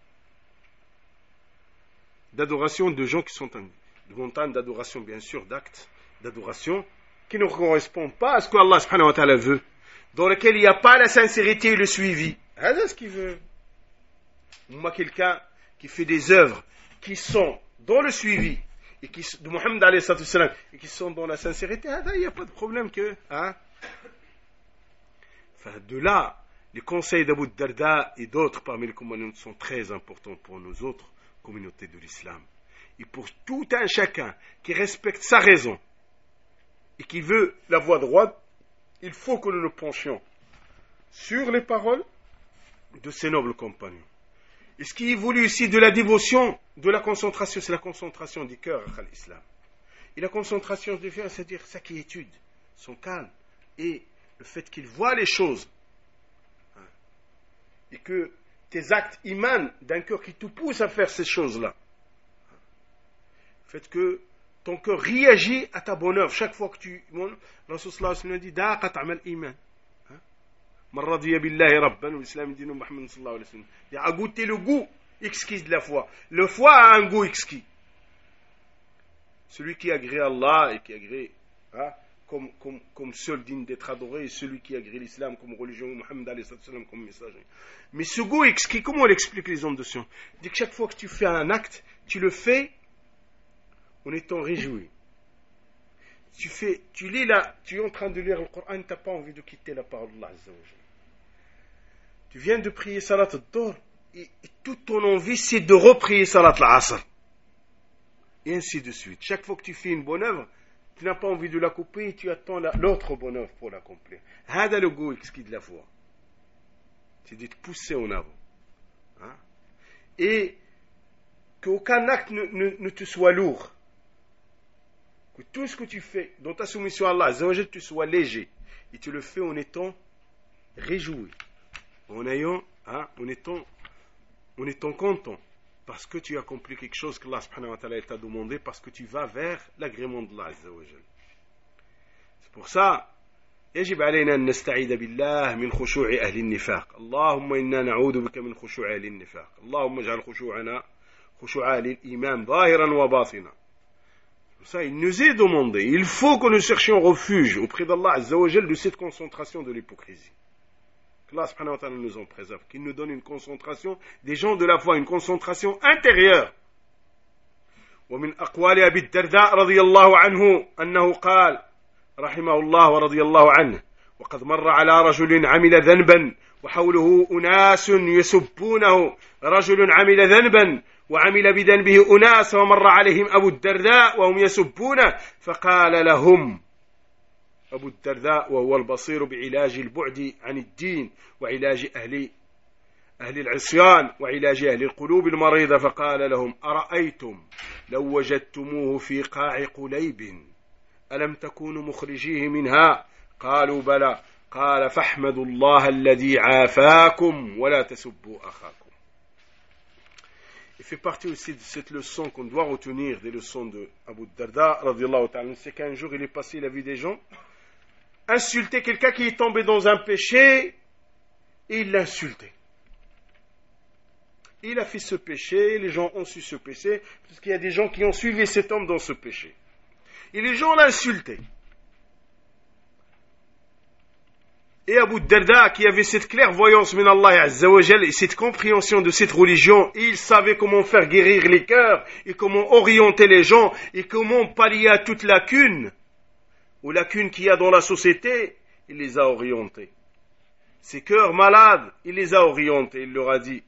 d'adoration de gens qui sont imbus. Des montagnes d'adoration, bien sûr, d'actes d'adoration qui ne correspondent pas à ce que Allah subhanahu wa ta'ala veut, dans lequel il n'y a pas la sincérité et le suivi. C'est ce qu'il veut. Moi, quelqu'un qui fait des œuvres qui sont dans le suivi et qui, de Mohammed alayhi salam, et qui sont dans la sincérité, il n'y a pas de problème que, hein. Enfin, de là, les conseils d'Abu Darda et d'autres parmi les compagnons sont très importants pour nous autres communautés de l'islam. Et pour tout un chacun qui respecte sa raison et qui veut la voie droite, il faut que nous nous penchions sur les paroles de ces nobles compagnons. Et ce qui évolue ici de la dévotion, de la concentration, c'est la concentration du cœur à l'islam. Et la concentration du cœur, c'est-à-dire sa quiétude, son calme, et le fait qu'il voit les choses. Et que tes actes émanent d'un cœur qui te pousse à faire ces choses-là. Le fait que ton cœur réagit à ta bonne œuvre. Chaque fois que tu... Rasul sallallahu alayhi wa sallam dit, da'aqat amal iman. Man radiya billahi rabban ou l'islam dinu Muhammad sallallahu alayhi wa sallam. Il a goûté le goût exquis de la foi. Le foi a un goût exquis. Celui qui agrée Allah et qui agrée hein, comme, comme, comme seul digne d'être adoré, et celui qui agrée l'islam comme religion, Muhammad alayhi wa sallam comme messager. Mais ce goût exquis, comment on l'explique les hommes de science? Dit que chaque fois que tu fais un acte, tu le fais en étant réjoui. Tu fais, tu lis là, tu es en train de lire le Coran, tu n'as pas envie de quitter la parole d'Allah Azza wa Jalla. Tu viens de prier Salat al-Dhuhr et, et toute ton envie c'est de reprier Salat al-Asr. Et ainsi de suite. Chaque fois que tu fais une bonne œuvre, tu n'as pas envie de la couper et tu attends la, l'autre bonne œuvre pour l'accomplir. Hada le goût exquis de la foi. C'est de te pousser en avant. Hein? Et qu'aucun acte ne, ne, ne te soit lourd. Que tout ce que tu fais dans ta soumission à Allah, tu sois léger. Et tu le fais en étant réjoui. En ayant, hein, en étant en étant content, parce que tu as accompli quelque chose que Allah subhanahu wa ta'ala t'a demandé, parce que tu vas vers l'agrément de Allah azza wa jal. C'est pour ça, يجب علينا أن نستعيذ بالله من خشوع أهل النفاق. اللهم إنا نعوذ بك من خشوع أهل النفاق. اللهم اجعل خشوعنا خشوع أهل الإيمان ظاهرا وباطنا. Ça, il nous est demandé, il faut que nous cherchions refuge auprès d'Allah azza wa jal de cette concentration de l'hypocrisie. Que Allah subhanahu wa ta'ala nous en préserve, qu'il nous donne une concentration des gens de la foi, une concentration intérieure. ومن أقوال أبي الدرداء رضي الله عنه أنه قال رحمه الله ورضي الله عنه: وقد مر على رجل عمل ذنبا وحوله أناس يسبونه. رجل عمل ذنبا وعمل بذنبه أناس ومر عليهم أبو الدرداء وهم يسبونه، فقال لهم أبو الدرداء وهو البصير بعلاج البعد عن الدين وعلاج أهل أهل العصيان وعلاج أهل القلوب المريضة، فقال لهم: أرأيتم لو وجدتموه في قاع قليب ألم تكونوا مخرجيه منها؟ قالوا: بلى. قال: فاحمدوا الله الذي عافاكم ولا تسبوا أخاكم. Il fait partie aussi de cette leçon qu'on doit retenir des leçons de Abu Darda radiyallahu ta'ala, c'est qu'un jour il est passé, il a vu des gens insulter quelqu'un qui est tombé dans un péché et il l'a insulté. Il a fait ce péché, les gens ont su ce péché, parce qu'il y a des gens qui ont suivi cet homme dans ce péché. Et les gens l'ont insulté. Et Abu Darda, qui avait cette clairvoyance min Allah azza wa jal, et cette compréhension de cette religion, il savait comment faire guérir les cœurs, et comment orienter les gens, et comment pallier à toute lacune, ou lacune qu'il y a dans la société, il les a orientés. Ces cœurs malades, il les a orientés, il leur a dit: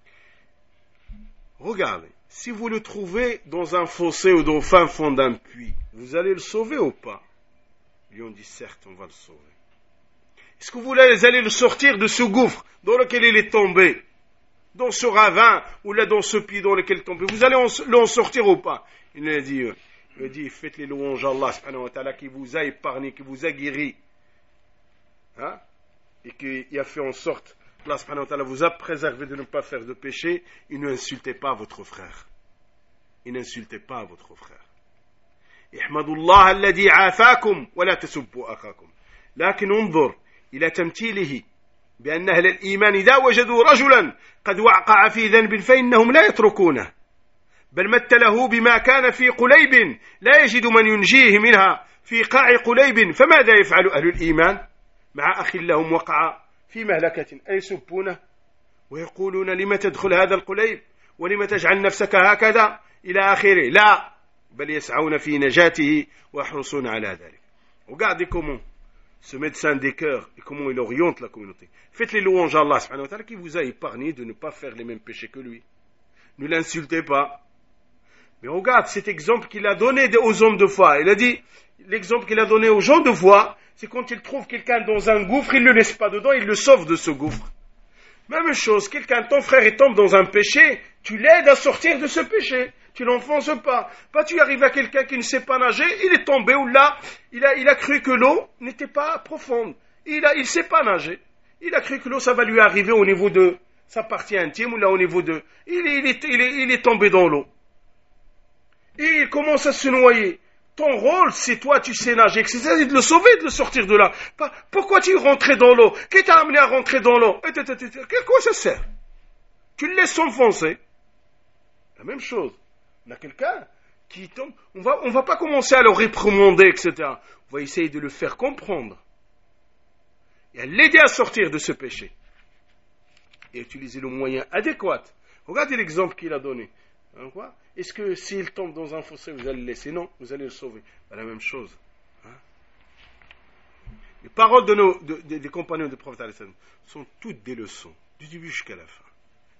regardez, si vous le trouvez dans un fossé ou dans le fin fond d'un puits, vous allez le sauver ou pas? Ils lui ont dit: certes, on va le sauver. Est-ce que vous allez le sortir de ce gouffre dans lequel il est tombé, dans ce ravin ou là dans ce puits dans lequel il est tombé? Vous allez l'en sortir ou pas? Il lui a dit, euh, il a dit: faites les louanges à Allah subhanahu wa ta'ala qui vous a épargné, qui vous a guéri, hein? Et qui a fait en sorte que Allah subhanahu wa ta'ala vous a préservé de ne pas faire de péché. Et n'insultez pas votre frère. Et n'insultez pas votre frère. احمدوا الله الذي عافاكم ولا تسبوا أخاكم. لكن انظر إلى تمثيله بأن أهل الإيمان إذا وجدوا رجلا قد وقع في ذنب فإنهم لا يتركونه، بل مثله بما كان في قليب لا يجد من ينجيه منها في قاع قليب، فماذا يفعل أهل الإيمان مع أخ لهم وقع في مهلكة؟ أيسبونه ويقولون: لم تدخل هذا القليب ولم تجعل نفسك هكذا إلى آخره؟ لا، بل يسعون في نجاته ويحرصون على ذلك. Regardez comment ce médecin des cœurs et comment il oriente la communauté. Faites les louanges à Allah subhanahu wa ta'ala qui vous a épargné de ne pas faire les mêmes péchés que lui. Ne l'insultez pas. Mais regarde cet exemple qu'il a donné aux hommes de foi. Il a dit, l'exemple qu'il a donné aux gens de foi, c'est quand il trouve quelqu'un dans un gouffre, il ne le laisse pas dedans, il le sauve de ce gouffre. Même chose, quelqu'un, ton frère, il tombe dans un péché, tu l'aides à sortir de ce péché. Tu l'enfonces pas. Pas tu arrives à quelqu'un qui ne sait pas nager, il est tombé ou là, il a, il a cru que l'eau n'était pas profonde. Il a, il sait pas nager. Il a cru que l'eau, ça va lui arriver au niveau de sa partie intime ou là au niveau de, il est, il est, il est, il est tombé dans l'eau. Et il commence à se noyer. Ton rôle, c'est toi, tu sais nager, c'est de le sauver, de le sortir de là. Pourquoi tu es rentré dans l'eau? Qui t'a amené à rentrer dans l'eau? À quoi ça sert? Tu le laisses s'enfoncer. La même chose. On a quelqu'un qui tombe, on va, on va pas commencer à le réprimander, et cetera. On va essayer de le faire comprendre et à l'aider à sortir de ce péché et utiliser le moyen adéquat. Regardez l'exemple qu'il a donné. Hein, quoi? Est-ce que s'il tombe dans un fossé, vous allez le laisser? Non, vous allez le sauver. Ben, la même chose. Hein? Les paroles de nos, de, de, des compagnons du prophète sont toutes des leçons, du début jusqu'à la fin.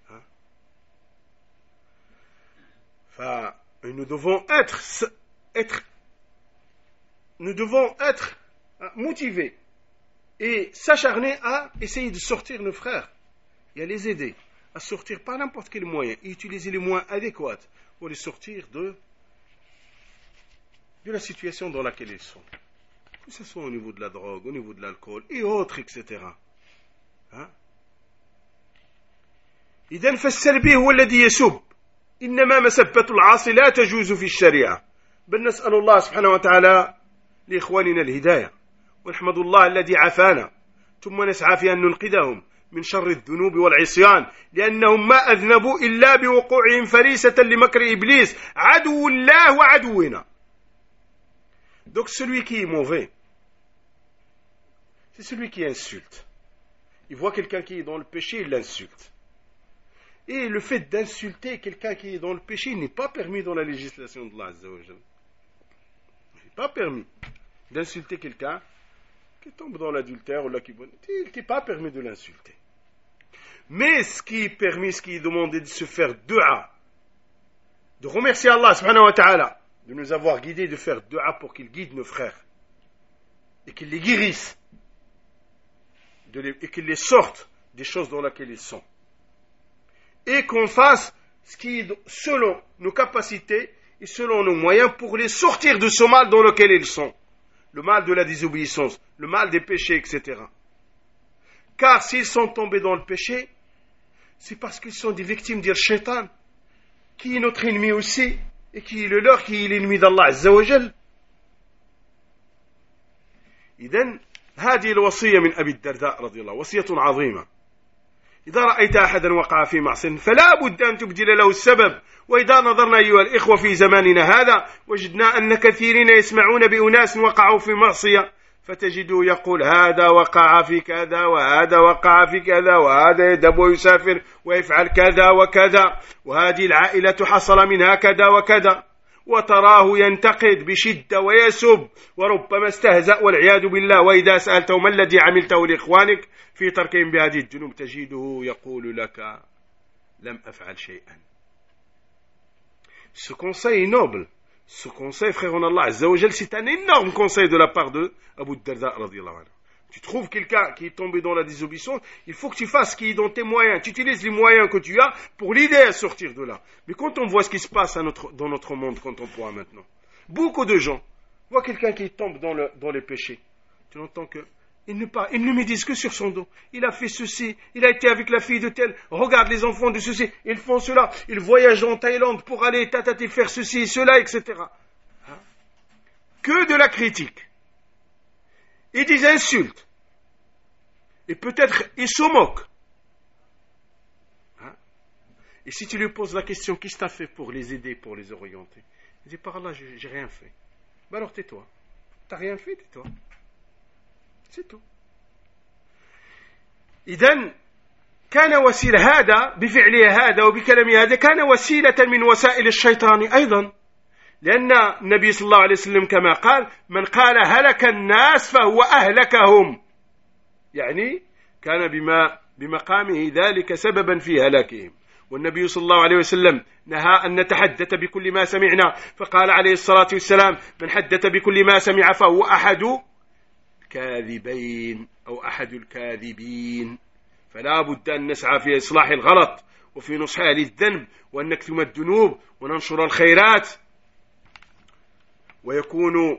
Enfin, nous devons être, être, nous devons être motivés et s'acharner à essayer de sortir nos frères et à les aider à sortir par n'importe quel moyen et utiliser les moyens adéquats pour les sortir de, de la situation dans laquelle ils sont. Que ce soit au niveau de la drogue, au niveau de l'alcool et autres, et cetera. Hein? إذن فالسلبي هو الذي يسب. إنما مسبة العاصي لا تجوز في الشريعة. بل نسأل الله سبحانه وتعالى لإخواننا الهداية، ونحمد الله الذي عافانا، ثم نسعى في أن ننقذهم من شر الذنوب والعصيان، لأنهم ما أذنبوا إلا بوقوعهم فريسة لمكر إبليس عدو الله وعدونا. Donc celui qui est mauvais, c'est celui qui insulte. Il voit quelqu'un qui est dans le péché, il l'insulte. Et le fait d'insulter quelqu'un qui est dans le péché n'est pas permis dans la législation de Allah Azza wa Jalla. Il n'est pas permis d'insulter quelqu'un qui tombe dans l'adultère ou la qui... Il n'est pas permis de l'insulter. Mais ce qui est permis, ce qui est demandé de se faire dua, de remercier Allah subhanahu wa ta'ala de nous avoir guidés, de faire dua pour qu'il guide nos frères et qu'il les guérisse de les, et qu'il les sorte des choses dans lesquelles ils sont, et qu'on fasse ce qui est selon nos capacités et selon nos moyens pour les sortir de ce mal dans lequel ils sont, le mal de la désobéissance, le mal des péchés, et cetera. Car s'ils sont tombés dans le péché, c'est parce qu'ils sont des victimes du shaitan, qui est notre ennemi aussi, et qui est le leur, qui est l'ennemi d'Allah Azza wa Jal. إذن هذه الوصية من أبي الدرداء رضي الله، وصية عظيمة. إذا رأيت أحدا وقع في معصية فلا بد أن تبدل له السبب. وإذا نظرنا أيها الإخوة في زماننا هذا وجدنا أن كثيرين يسمعون بأناس وقعوا في معصية، فتجده يقول هذا وقع في كذا وهذا وقع في كذا وهذا يذهب ويسافر ويفعل كذا وكذا وهذه العائلة حصل منها كذا وكذا، وتراه ينتقد بشدة ويسب وربما استهزأ والعياذ بالله. وإذا سألته ما الذي عملته لإخوانك في تركهم بهذه الذنوب تجده يقول لك لم أفعل شيئا. Ce conseil est noble. Ce conseil, frère en Allah Azza wa Jal, c'est un énorme conseil de la part de Abu Darda radiyallahu anhu. Tu trouves quelqu'un qui est tombé dans la désobéissance, il faut que tu fasses ce qui est dans tes moyens. Tu utilises les moyens que tu as pour l'aider à sortir de là. Mais quand on voit ce qui se passe à notre, dans notre monde contemporain maintenant, beaucoup de gens voient quelqu'un qui tombe dans, le, dans les péchés. Tu entends que il ne, pas, il ne médise que sur son dos. Il a fait ceci, il a été avec la fille de tel. Regarde les enfants de ceci, ils font cela. Ils voyagent en Thaïlande pour aller tatati faire ceci et cela, et cetera. Hein? Que de la critique. Et des insultes. Et peut-être ils se moquent. Hein? Et si tu lui poses la question, qu'est-ce que tu as fait pour les aider, pour les orienter? Il dit, par là, j'ai, j'ai rien fait. Ben alors tais-toi. Tu n'as rien fait, tais-toi. C'est tout. إذن كان وسيلة هذا بفعله هذا وبكلامه هذا كان وسيلة من وسائل الشيطان أيضا، لأن النبي صلى الله عليه وسلم كما قال من قال هلك الناس فهو أهلكهم، يعني كان بما بمقامه ذلك سببا في هلاكهم. والنبي صلى الله عليه وسلم نهى أن نتحدث بكل ما سمعنا، فقال عليه الصلاة والسلام من حدث بكل ما سمع فهو أحد كاذبين أو أحد الكاذبين. فلا بد أن نسعى في إصلاح الغلط وفي نصح أهل الذنب وأن نكتم الذنوب وننشر الخيرات. ويكون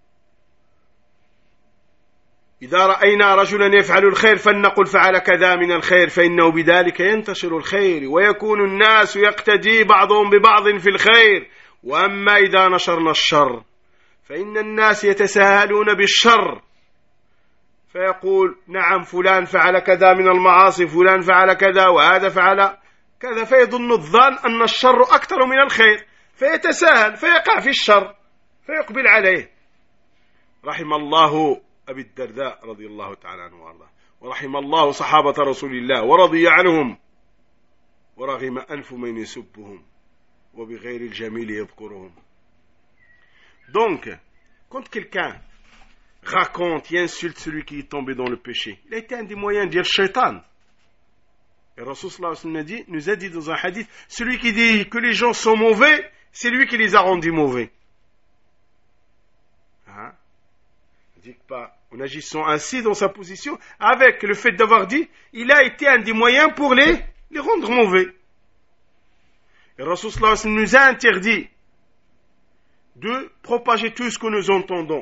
إذا رأينا رجلا يفعل الخير فلنقل فعل كذا من الخير، فإنه بذلك ينتشر الخير ويكون الناس يقتدي بعضهم ببعض في الخير. وأما إذا نشرنا الشر فإن الناس يتساهلون بالشر، فيقول نعم فلان فعل كذا من المعاصي، فلان فعل كذا وهذا فعل كذا، فيظن الظان أن الشر أكثر من الخير، فيتساهل فيقع في الشر فيقبل عليه. رحم الله أبي الدرداء رضي الله تعالى عنه وارضاه، ورحم الله صحابة رسول الله ورضي عنهم، ورغم أنف من يسبهم وبغير الجميل يذكرهم. Donc, quand quelqu'un raconte et insulte celui qui est tombé dans le péché, il a été un des moyens de dire shaitan. Et Rasul sallallahu alayhi wa sallam nous a dit dans un hadith, celui qui dit que les gens sont mauvais, c'est lui qui les a rendus mauvais. Hein? Il dit que pas, en agissant ainsi dans sa position, avec le fait d'avoir dit, il a été un des moyens pour les, les rendre mauvais. Et Rasul sallallahu alayhi wa sallam nous a interdit de propager tout ce que nous entendons.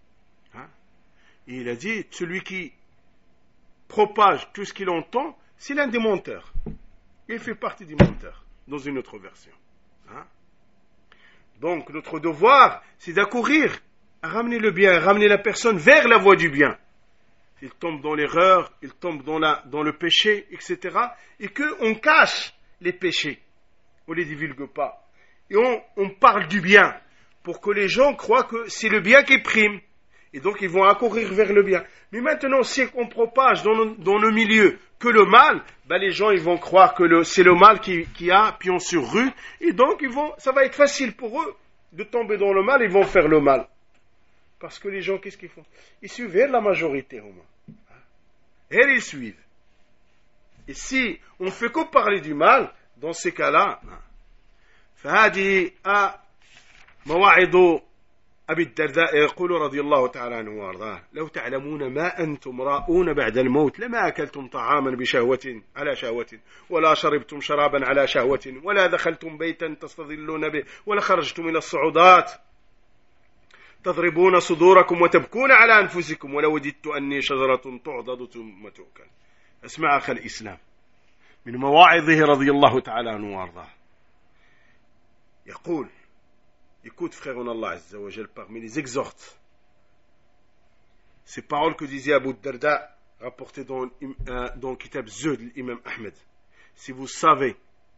Et il a dit, celui qui propage tout ce qu'il entend, c'est l'un des menteurs. il fait partie du menteur, dans une autre version. Hein? Donc, notre devoir, c'est d'accourir, à ramener le bien, à ramener la personne vers la voie du bien. Il tombe dans l'erreur, il tombe dans, la, dans le péché, et cetera. Et qu'on cache les péchés, on ne les divulgue pas. Et on, on parle du bien, pour que les gens croient que c'est le bien qui prime. Et donc ils vont accourir vers le bien. Mais maintenant, si on propage dans nos, dans nos milieux que le mal, ben les gens ils vont croire que le, c'est le mal qui, qui a pion sur rue. Et donc ils vont, ça va être facile pour eux de tomber dans le mal, ils vont faire le mal. Parce que les gens, qu'est-ce qu'ils font? Ils suivent la majorité au moins. Et ils suivent. Et si on ne fait que parler du mal, dans ces cas-là, فهذه مواعظ أبي الدرداء يقول رضي الله تعالى عنه وأرضاه لو تعلمون ما أنتم راؤون بعد الموت لما أكلتم طعاما بشهوة على شهوة ولا شربتم شرابا على شهوة ولا دخلتم بيتا تستظلون به ولا خرجتم إلى الصعودات تضربون صدوركم وتبكون على أنفسكم ولو وددت أني شجرة تعضد ثم تؤكل. اسمع أخ الإسلام من مواعظه رضي الله تعالى عنه وأرضاه يقول écoute frère en Allah Azza wa Jal parmi les exhortes ces paroles que disait Abu Darda rapportées dans, euh, dans le Kitab Zuhd de l'imam Ahmed. Si vous savez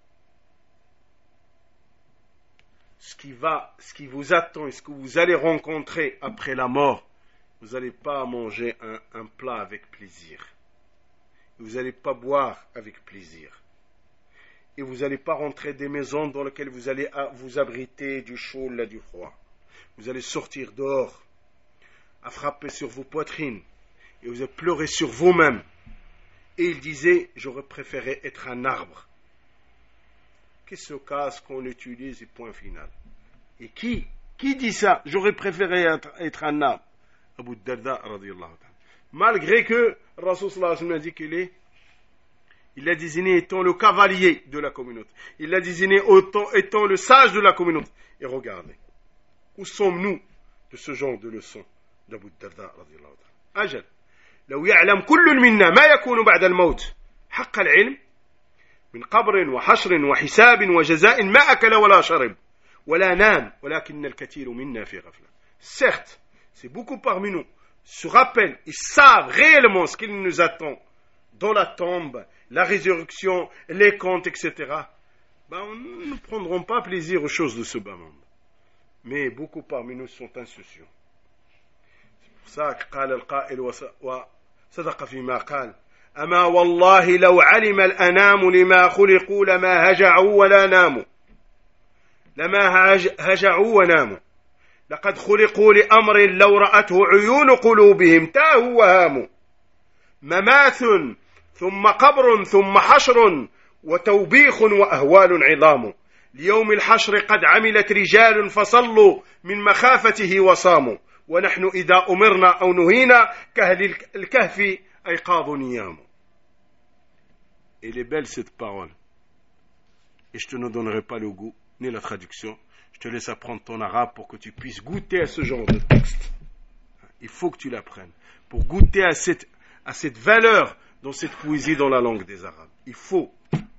ce qui va, ce qui vous attend et ce que vous allez rencontrer après la mort, vous n'allez pas manger un, un plat avec plaisir. Vous n'allez pas boire avec plaisir. Et vous n'allez pas rentrer des maisons dans lesquelles vous allez vous abriter du chaud, là, du froid. Vous allez sortir dehors, à frapper sur vos poitrines, et vous allez pleurer sur vous-même. Et il disait, j'aurais préféré être un arbre. Qu'est-ce casse qu'on utilise et point final. Et qui Qui dit ça? J'aurais préféré être, être un arbre. Abu Darda, radiyallahu ta'ala. Malgré que Rasul sallallahu alayhi wa sallam a dit qu'il est, il l'a désigné étant le cavalier de la communauté. Il l'a désigné étant, étant le sage de la communauté. Et regardez, où sommes-nous de ce genre de leçons d'Abu Darda, radiyallahu ta'ala. Ajal. لو يعلم كل منا ما يكون بعد الموت حق العلم من قبر وحشر وحساب وجزاء ما أكل ولا شرب ولا نام ولكن الكثير منا في غفلة. Certes, c'est beaucoup parmi nous se rappellent, ils savent réellement ce qu'il nous attend dans la tombe, la résurrection, les comptes, et cetera. Ben, nous ne prendrons pas plaisir aux choses de ce bas monde. Mais beaucoup parmi nous sont insouciants. C'est pour ça que قال القائل وصدق فيما قال أما والله لو علم الأنام لما خلقوا لما هجعوا ولا ناموا لما هجعوا وناموا لقد خلقوا لأمر لو رأته عيون قلوبهم تاهوا وهاموا مماث ثم قبر ثم حشر وتوبيخ وأهوال عظام ليوم الحشر قد عملت رجال فصلوا من مخافته وصاموا ونحن إذا أمرنا أو نهينا كأهل الكهف أيقاظ نيام. Elle est belle cette parole. Et je ne te donnerai pas le goût, ni la traduction. Je te laisse apprendre ton arabe pour que tu puisses goûter à ce genre de texte. Il faut que tu l'apprennes. Pour goûter à cette, à cette valeur dans cette poésie dans la langue des Arabes. Il faut.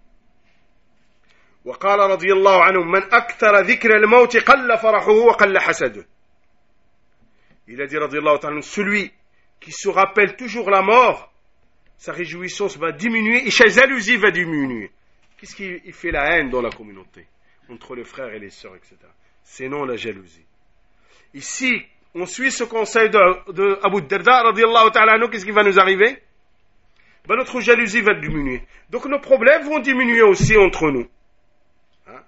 وقال رضي الله عنه من أكثر ذكر الموت قل فرحه وقل حسده. Il a dit رضي الله عنه, celui qui se rappelle toujours la mort, sa réjouissance va diminuer et sa jalousie va diminuer. Qu'est-ce qui fait la haine dans la communauté entre les frères et les sœurs, et cetera. C'est non la jalousie. Ici, on suit ce conseil de, de Abu Darda, radiyallahu ta'ala anhu, qu'est-ce qui va nous arriver? Ben, notre jalousie va diminuer. Donc nos problèmes vont diminuer aussi entre nous. Hein?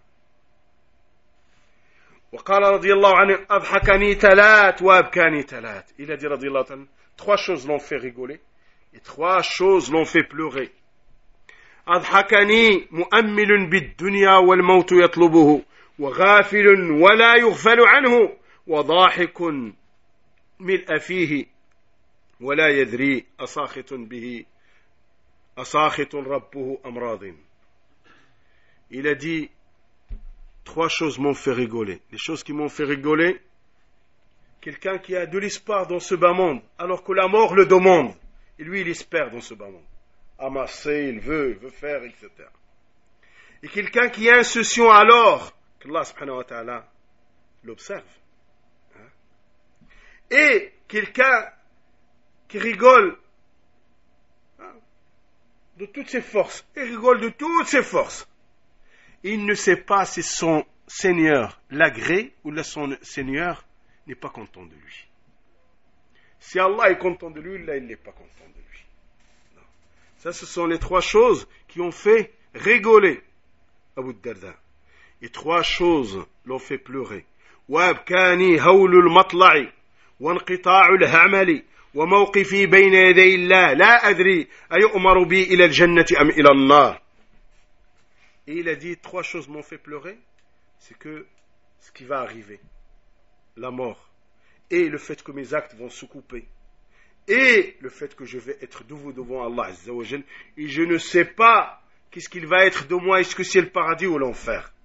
وقال رضي الله عنه أضحكني تلات وأبكاني تلات. Il a dit radiyallahu ta'ala, trois choses l'ont fait rigoler et trois choses l'ont fait pleurer. أضحكني مؤمل بالدنيا والموت يطلبه وغافل ولا يغفل عنه وضاحك ملء فيه ولا يدري أساخط به أساخط ربه أمراض. Il a dit trois choses m'ont fait rigoler. Les choses qui m'ont fait rigoler, quelqu'un qui a de l'espoir dans ce bas monde alors que la mort le demande et lui il espère dans ce bas monde. Amasser, il veut, il veut faire, et cetera. Et quelqu'un qui est insouciant alors, qu'Allah subhanahu wa ta'ala l'observe. Hein? Et quelqu'un qui rigole hein, de toutes ses forces, il rigole de toutes ses forces. Il ne sait pas si son Seigneur l'agrée ou son Seigneur n'est pas content de lui. Si Allah est content de lui, là il n'est pas content de lui. Non. Ça, ce sont les trois choses qui ont fait rigoler Abu Darda. Et trois choses l'ont fait pleurer. وَأَبْكَانِي هَوْلُ الْمَطْلَعِ وَانْقِطَاعُ الْهَمَلِ وَمَوْقِفِي بَيْنَ يَدَيِ اللَّهِ لَا أَدْرِي أَيُؤْمَرُ بِي إِلَى الْجَنَّةِ أَمْ إِلَى النَّارِ. Et il a dit, trois choses m'ont fait pleurer, c'est que ce qui va arriver, la mort, et le fait que mes actes vont se couper, et le fait que je vais être debout devant Allah Azza wa Jal, et je ne sais pas qu'est-ce qu'il va être de moi, est-ce que c'est le paradis ou l'enfer.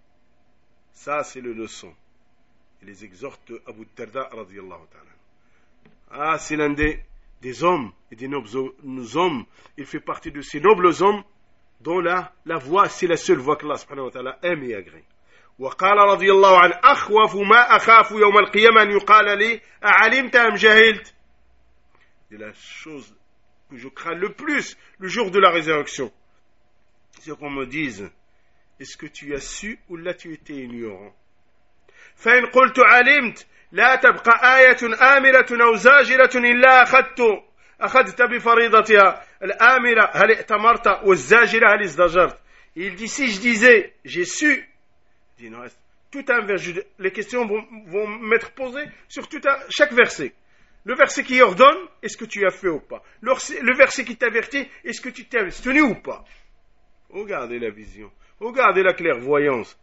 Ça, c'est le leçon. Il les exhorte de Abu Darda radiyallahu ta'ala. Ah, c'est l'un des, des hommes et des nobles hommes. Il fait partie de ces nobles hommes dont la, la voix, c'est la seule voix qu'Allah subhanahu wa ta'ala aime et agrée. وقال رضي الله عنه أخوف ما أخاف يوم القيامة أن يقال لي أعلمت أم جهلت. C'est la chose que je crains le plus le jour de la résurrection. C'est qu'on me dise, est-ce que tu as su ou là tu étais ignorant? فإن قلت علمت لا تبقى آية آمرة أو زاجرة إلا أخذت أخذت بفريضتها الآمرة هل ائتمرت والزاجرة هل ازدجرت. Il dit, si je disais, j'ai su, il dit, non, tout un verset, les questions vont, vont m'être posées sur tout un, chaque verset. Le verset qui ordonne, est-ce que tu as fait ou pas? Le, le verset qui t'avertit, est-ce que tu t'es abstenu ou pas? Regardez la vision, regardez la clairvoyance.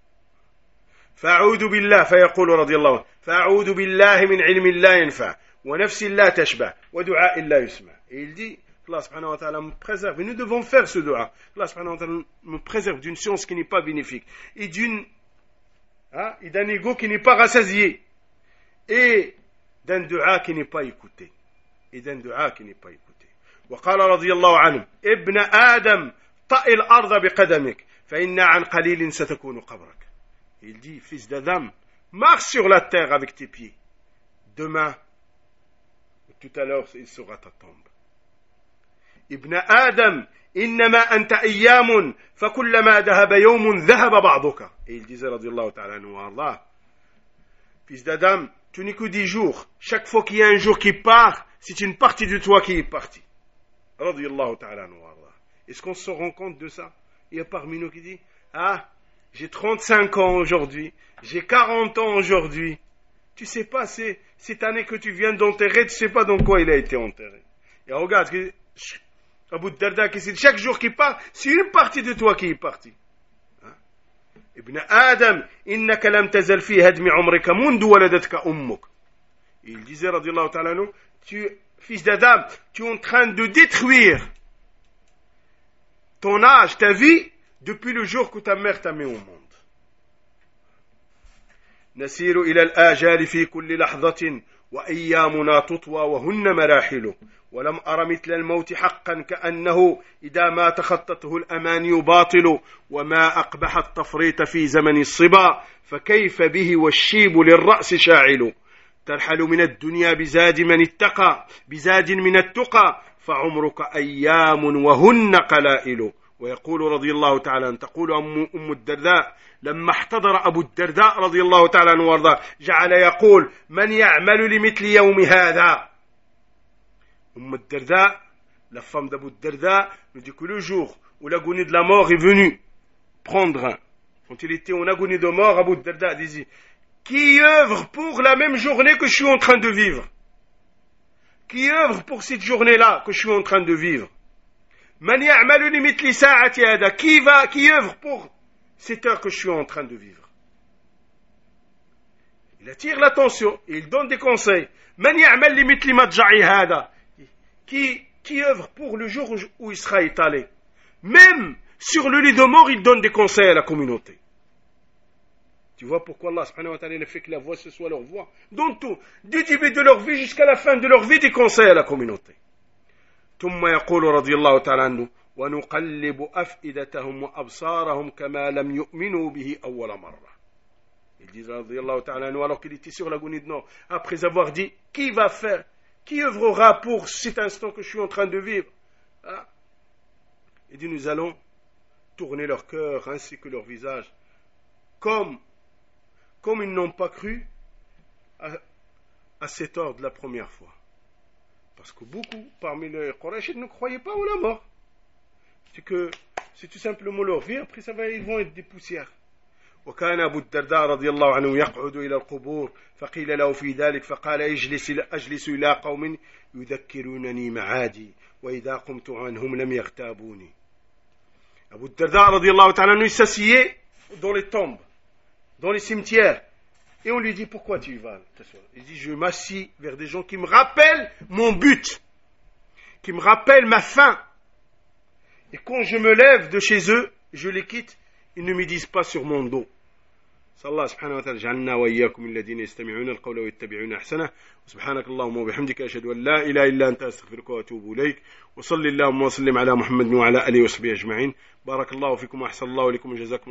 فأعوذ بالله فيقول رضي الله عنه فأعوذ بالله من علم لا ينفع ونفس لا تشبع ودعاء لا يسمع. Et il dit, Allah subhanahu wa ta'ala me préserve, et nous devons faire ce dua. Allah subhanahu wa ta'ala me préserve d'une science qui n'est pas bénéfique, et d'une, hein, et d'un ego qui n'est pas rassasié, et d'un dua qui n'est pas écouté, et d'un dua qui n'est pas écouté. وقال رضي الله عنه ابن آدم طأ الأرض بقدمك فإن عن قليل ستكون قبرك. Il dit, fils d'Adam, marche sur la terre avec tes pieds. Demain, tout à l'heure, il sera ta tombe. Ibn Adam, innama anta ayyamun, fakullama dhahaba yawmun dhahaba ba'duka. Et il disait, radiyallahu ta'ala anhu wa Allah, fils d'Adam, tu n'es que dix jours. Chaque fois qu'il y a un jour qui part, c'est une partie de toi qui est partie. Radiyallahu ta'ala anhu wa Allah. Est-ce qu'on se rend compte de ça? Il y a parmi nous qui dit, ah, j'ai trente-cinq ans aujourd'hui, j'ai quarante ans aujourd'hui. Tu sais pas, c'est cette année que tu viens d'enterrer, tu sais pas dans quoi il a été enterré. Et regarde, Abu Darda qui dit, chaque jour qui part, c'est une partie de toi qui est partie. Hein? Ibn Adam, innaka lam tazal fi hadmi umrika mundu waladatka ummuk. Il disait, radiyallahu ta'ala anhu, tu, fils d'Adam, tu es en train de détruire ton âge, ta vie, depuis le jour que ta mère t'a mis au monde. نسير إلى الآجال في كل لحظة وأيامنا تطوى وهن مراحل ولم أر مثل الموت حقا كأنه إذا ما تخطته الأماني باطل وما أقبح التفريط في زمن الصبا فكيف به والشيب للرأس شاعل ترحل من الدنيا بزاد من اتقى بزاد من التقى فعمرك أيام وهن قلائل. ويقول رضي الله تعالى عنه تقول أم الدرداء لما احتضر أبو الدرداء رضي الله تعالى عنه وارضاه جعل يقول من يعمل لمثل يوم هذا. أم الدرداء, la femme d'Abu Darda, nous dit que le jour où l'agonie de la mort est venue prendre, quand il était en agonie de mort, Abu Darda disait, qui œuvre pour la même journée que je suis en train de vivre? Qui œuvre pour cette journée-là que je suis en train de vivre? Man ya'malu li mithli sa'ati hada, qui va, qui œuvre pour cette heure que je suis en train de vivre? Il attire l'attention et il donne des conseils. Man ya'mal li mithli madja'i hada, qui, qui œuvre pour le jour où il sera étalé. Même sur le lit de mort, il donne des conseils à la communauté. Tu vois pourquoi Allah subhanahu wa ta'ala a fait que la voix ce soit leur voix. Dans tout, du début de leur vie jusqu'à la fin de leur vie, des conseils à la communauté. ثم يقول رضي الله تعالى عنه ونقلب أفئدتهم وأبصارهم كما لم يؤمنوا به أول مرة. Ils disent radiyallahu ta'ala anhu, alors qu'il était sur la Gounide Nord, après avoir dit qui va faire, qui œuvrera pour cet instant que je suis en train de vivre. Ah. Il dit nous allons tourner leur cœur ainsi que leur visage, comme, comme ils n'ont pas cru à, à cet ordre la première fois. Parce que beaucoup parmi les Quraysh ne croyaient pas en la mort. C'est que c'est tout simplement leur vie, après ça va, ils vont être des poussières. وكان أبو الدرداء رضي الله عنه يقعد إلى القبور فقيل له في ذلك فقال اجلس أجلس إلى قوم يذكرونني معادي وإذا قمت عنهم لم يغتابوني. Abu Darda radiallahu ta'ala anhu s'assied dans les tombes, dans les cimetières, et on lui dit pourquoi tu y vas? Il dit je m'assis vers des gens qui me rappellent mon but, qui me rappellent ma fin, et quand je me lève de chez eux, je les quitte, ils ne me disent pas sur mon dos. صلى سبحانه وتعالى جعلنا وإياكم الذين يستمعون القول ويتبعون أحسنه وسبحانك اللهم وبحمدك أشهد أن لا إله إلا أنت أستغفرك وأتوب إليك وصلي اللهم وسلم على محمد وعلى آله وصحبه أجمعين. بارك الله فيكم وأحسن الله إليكم وجزاكم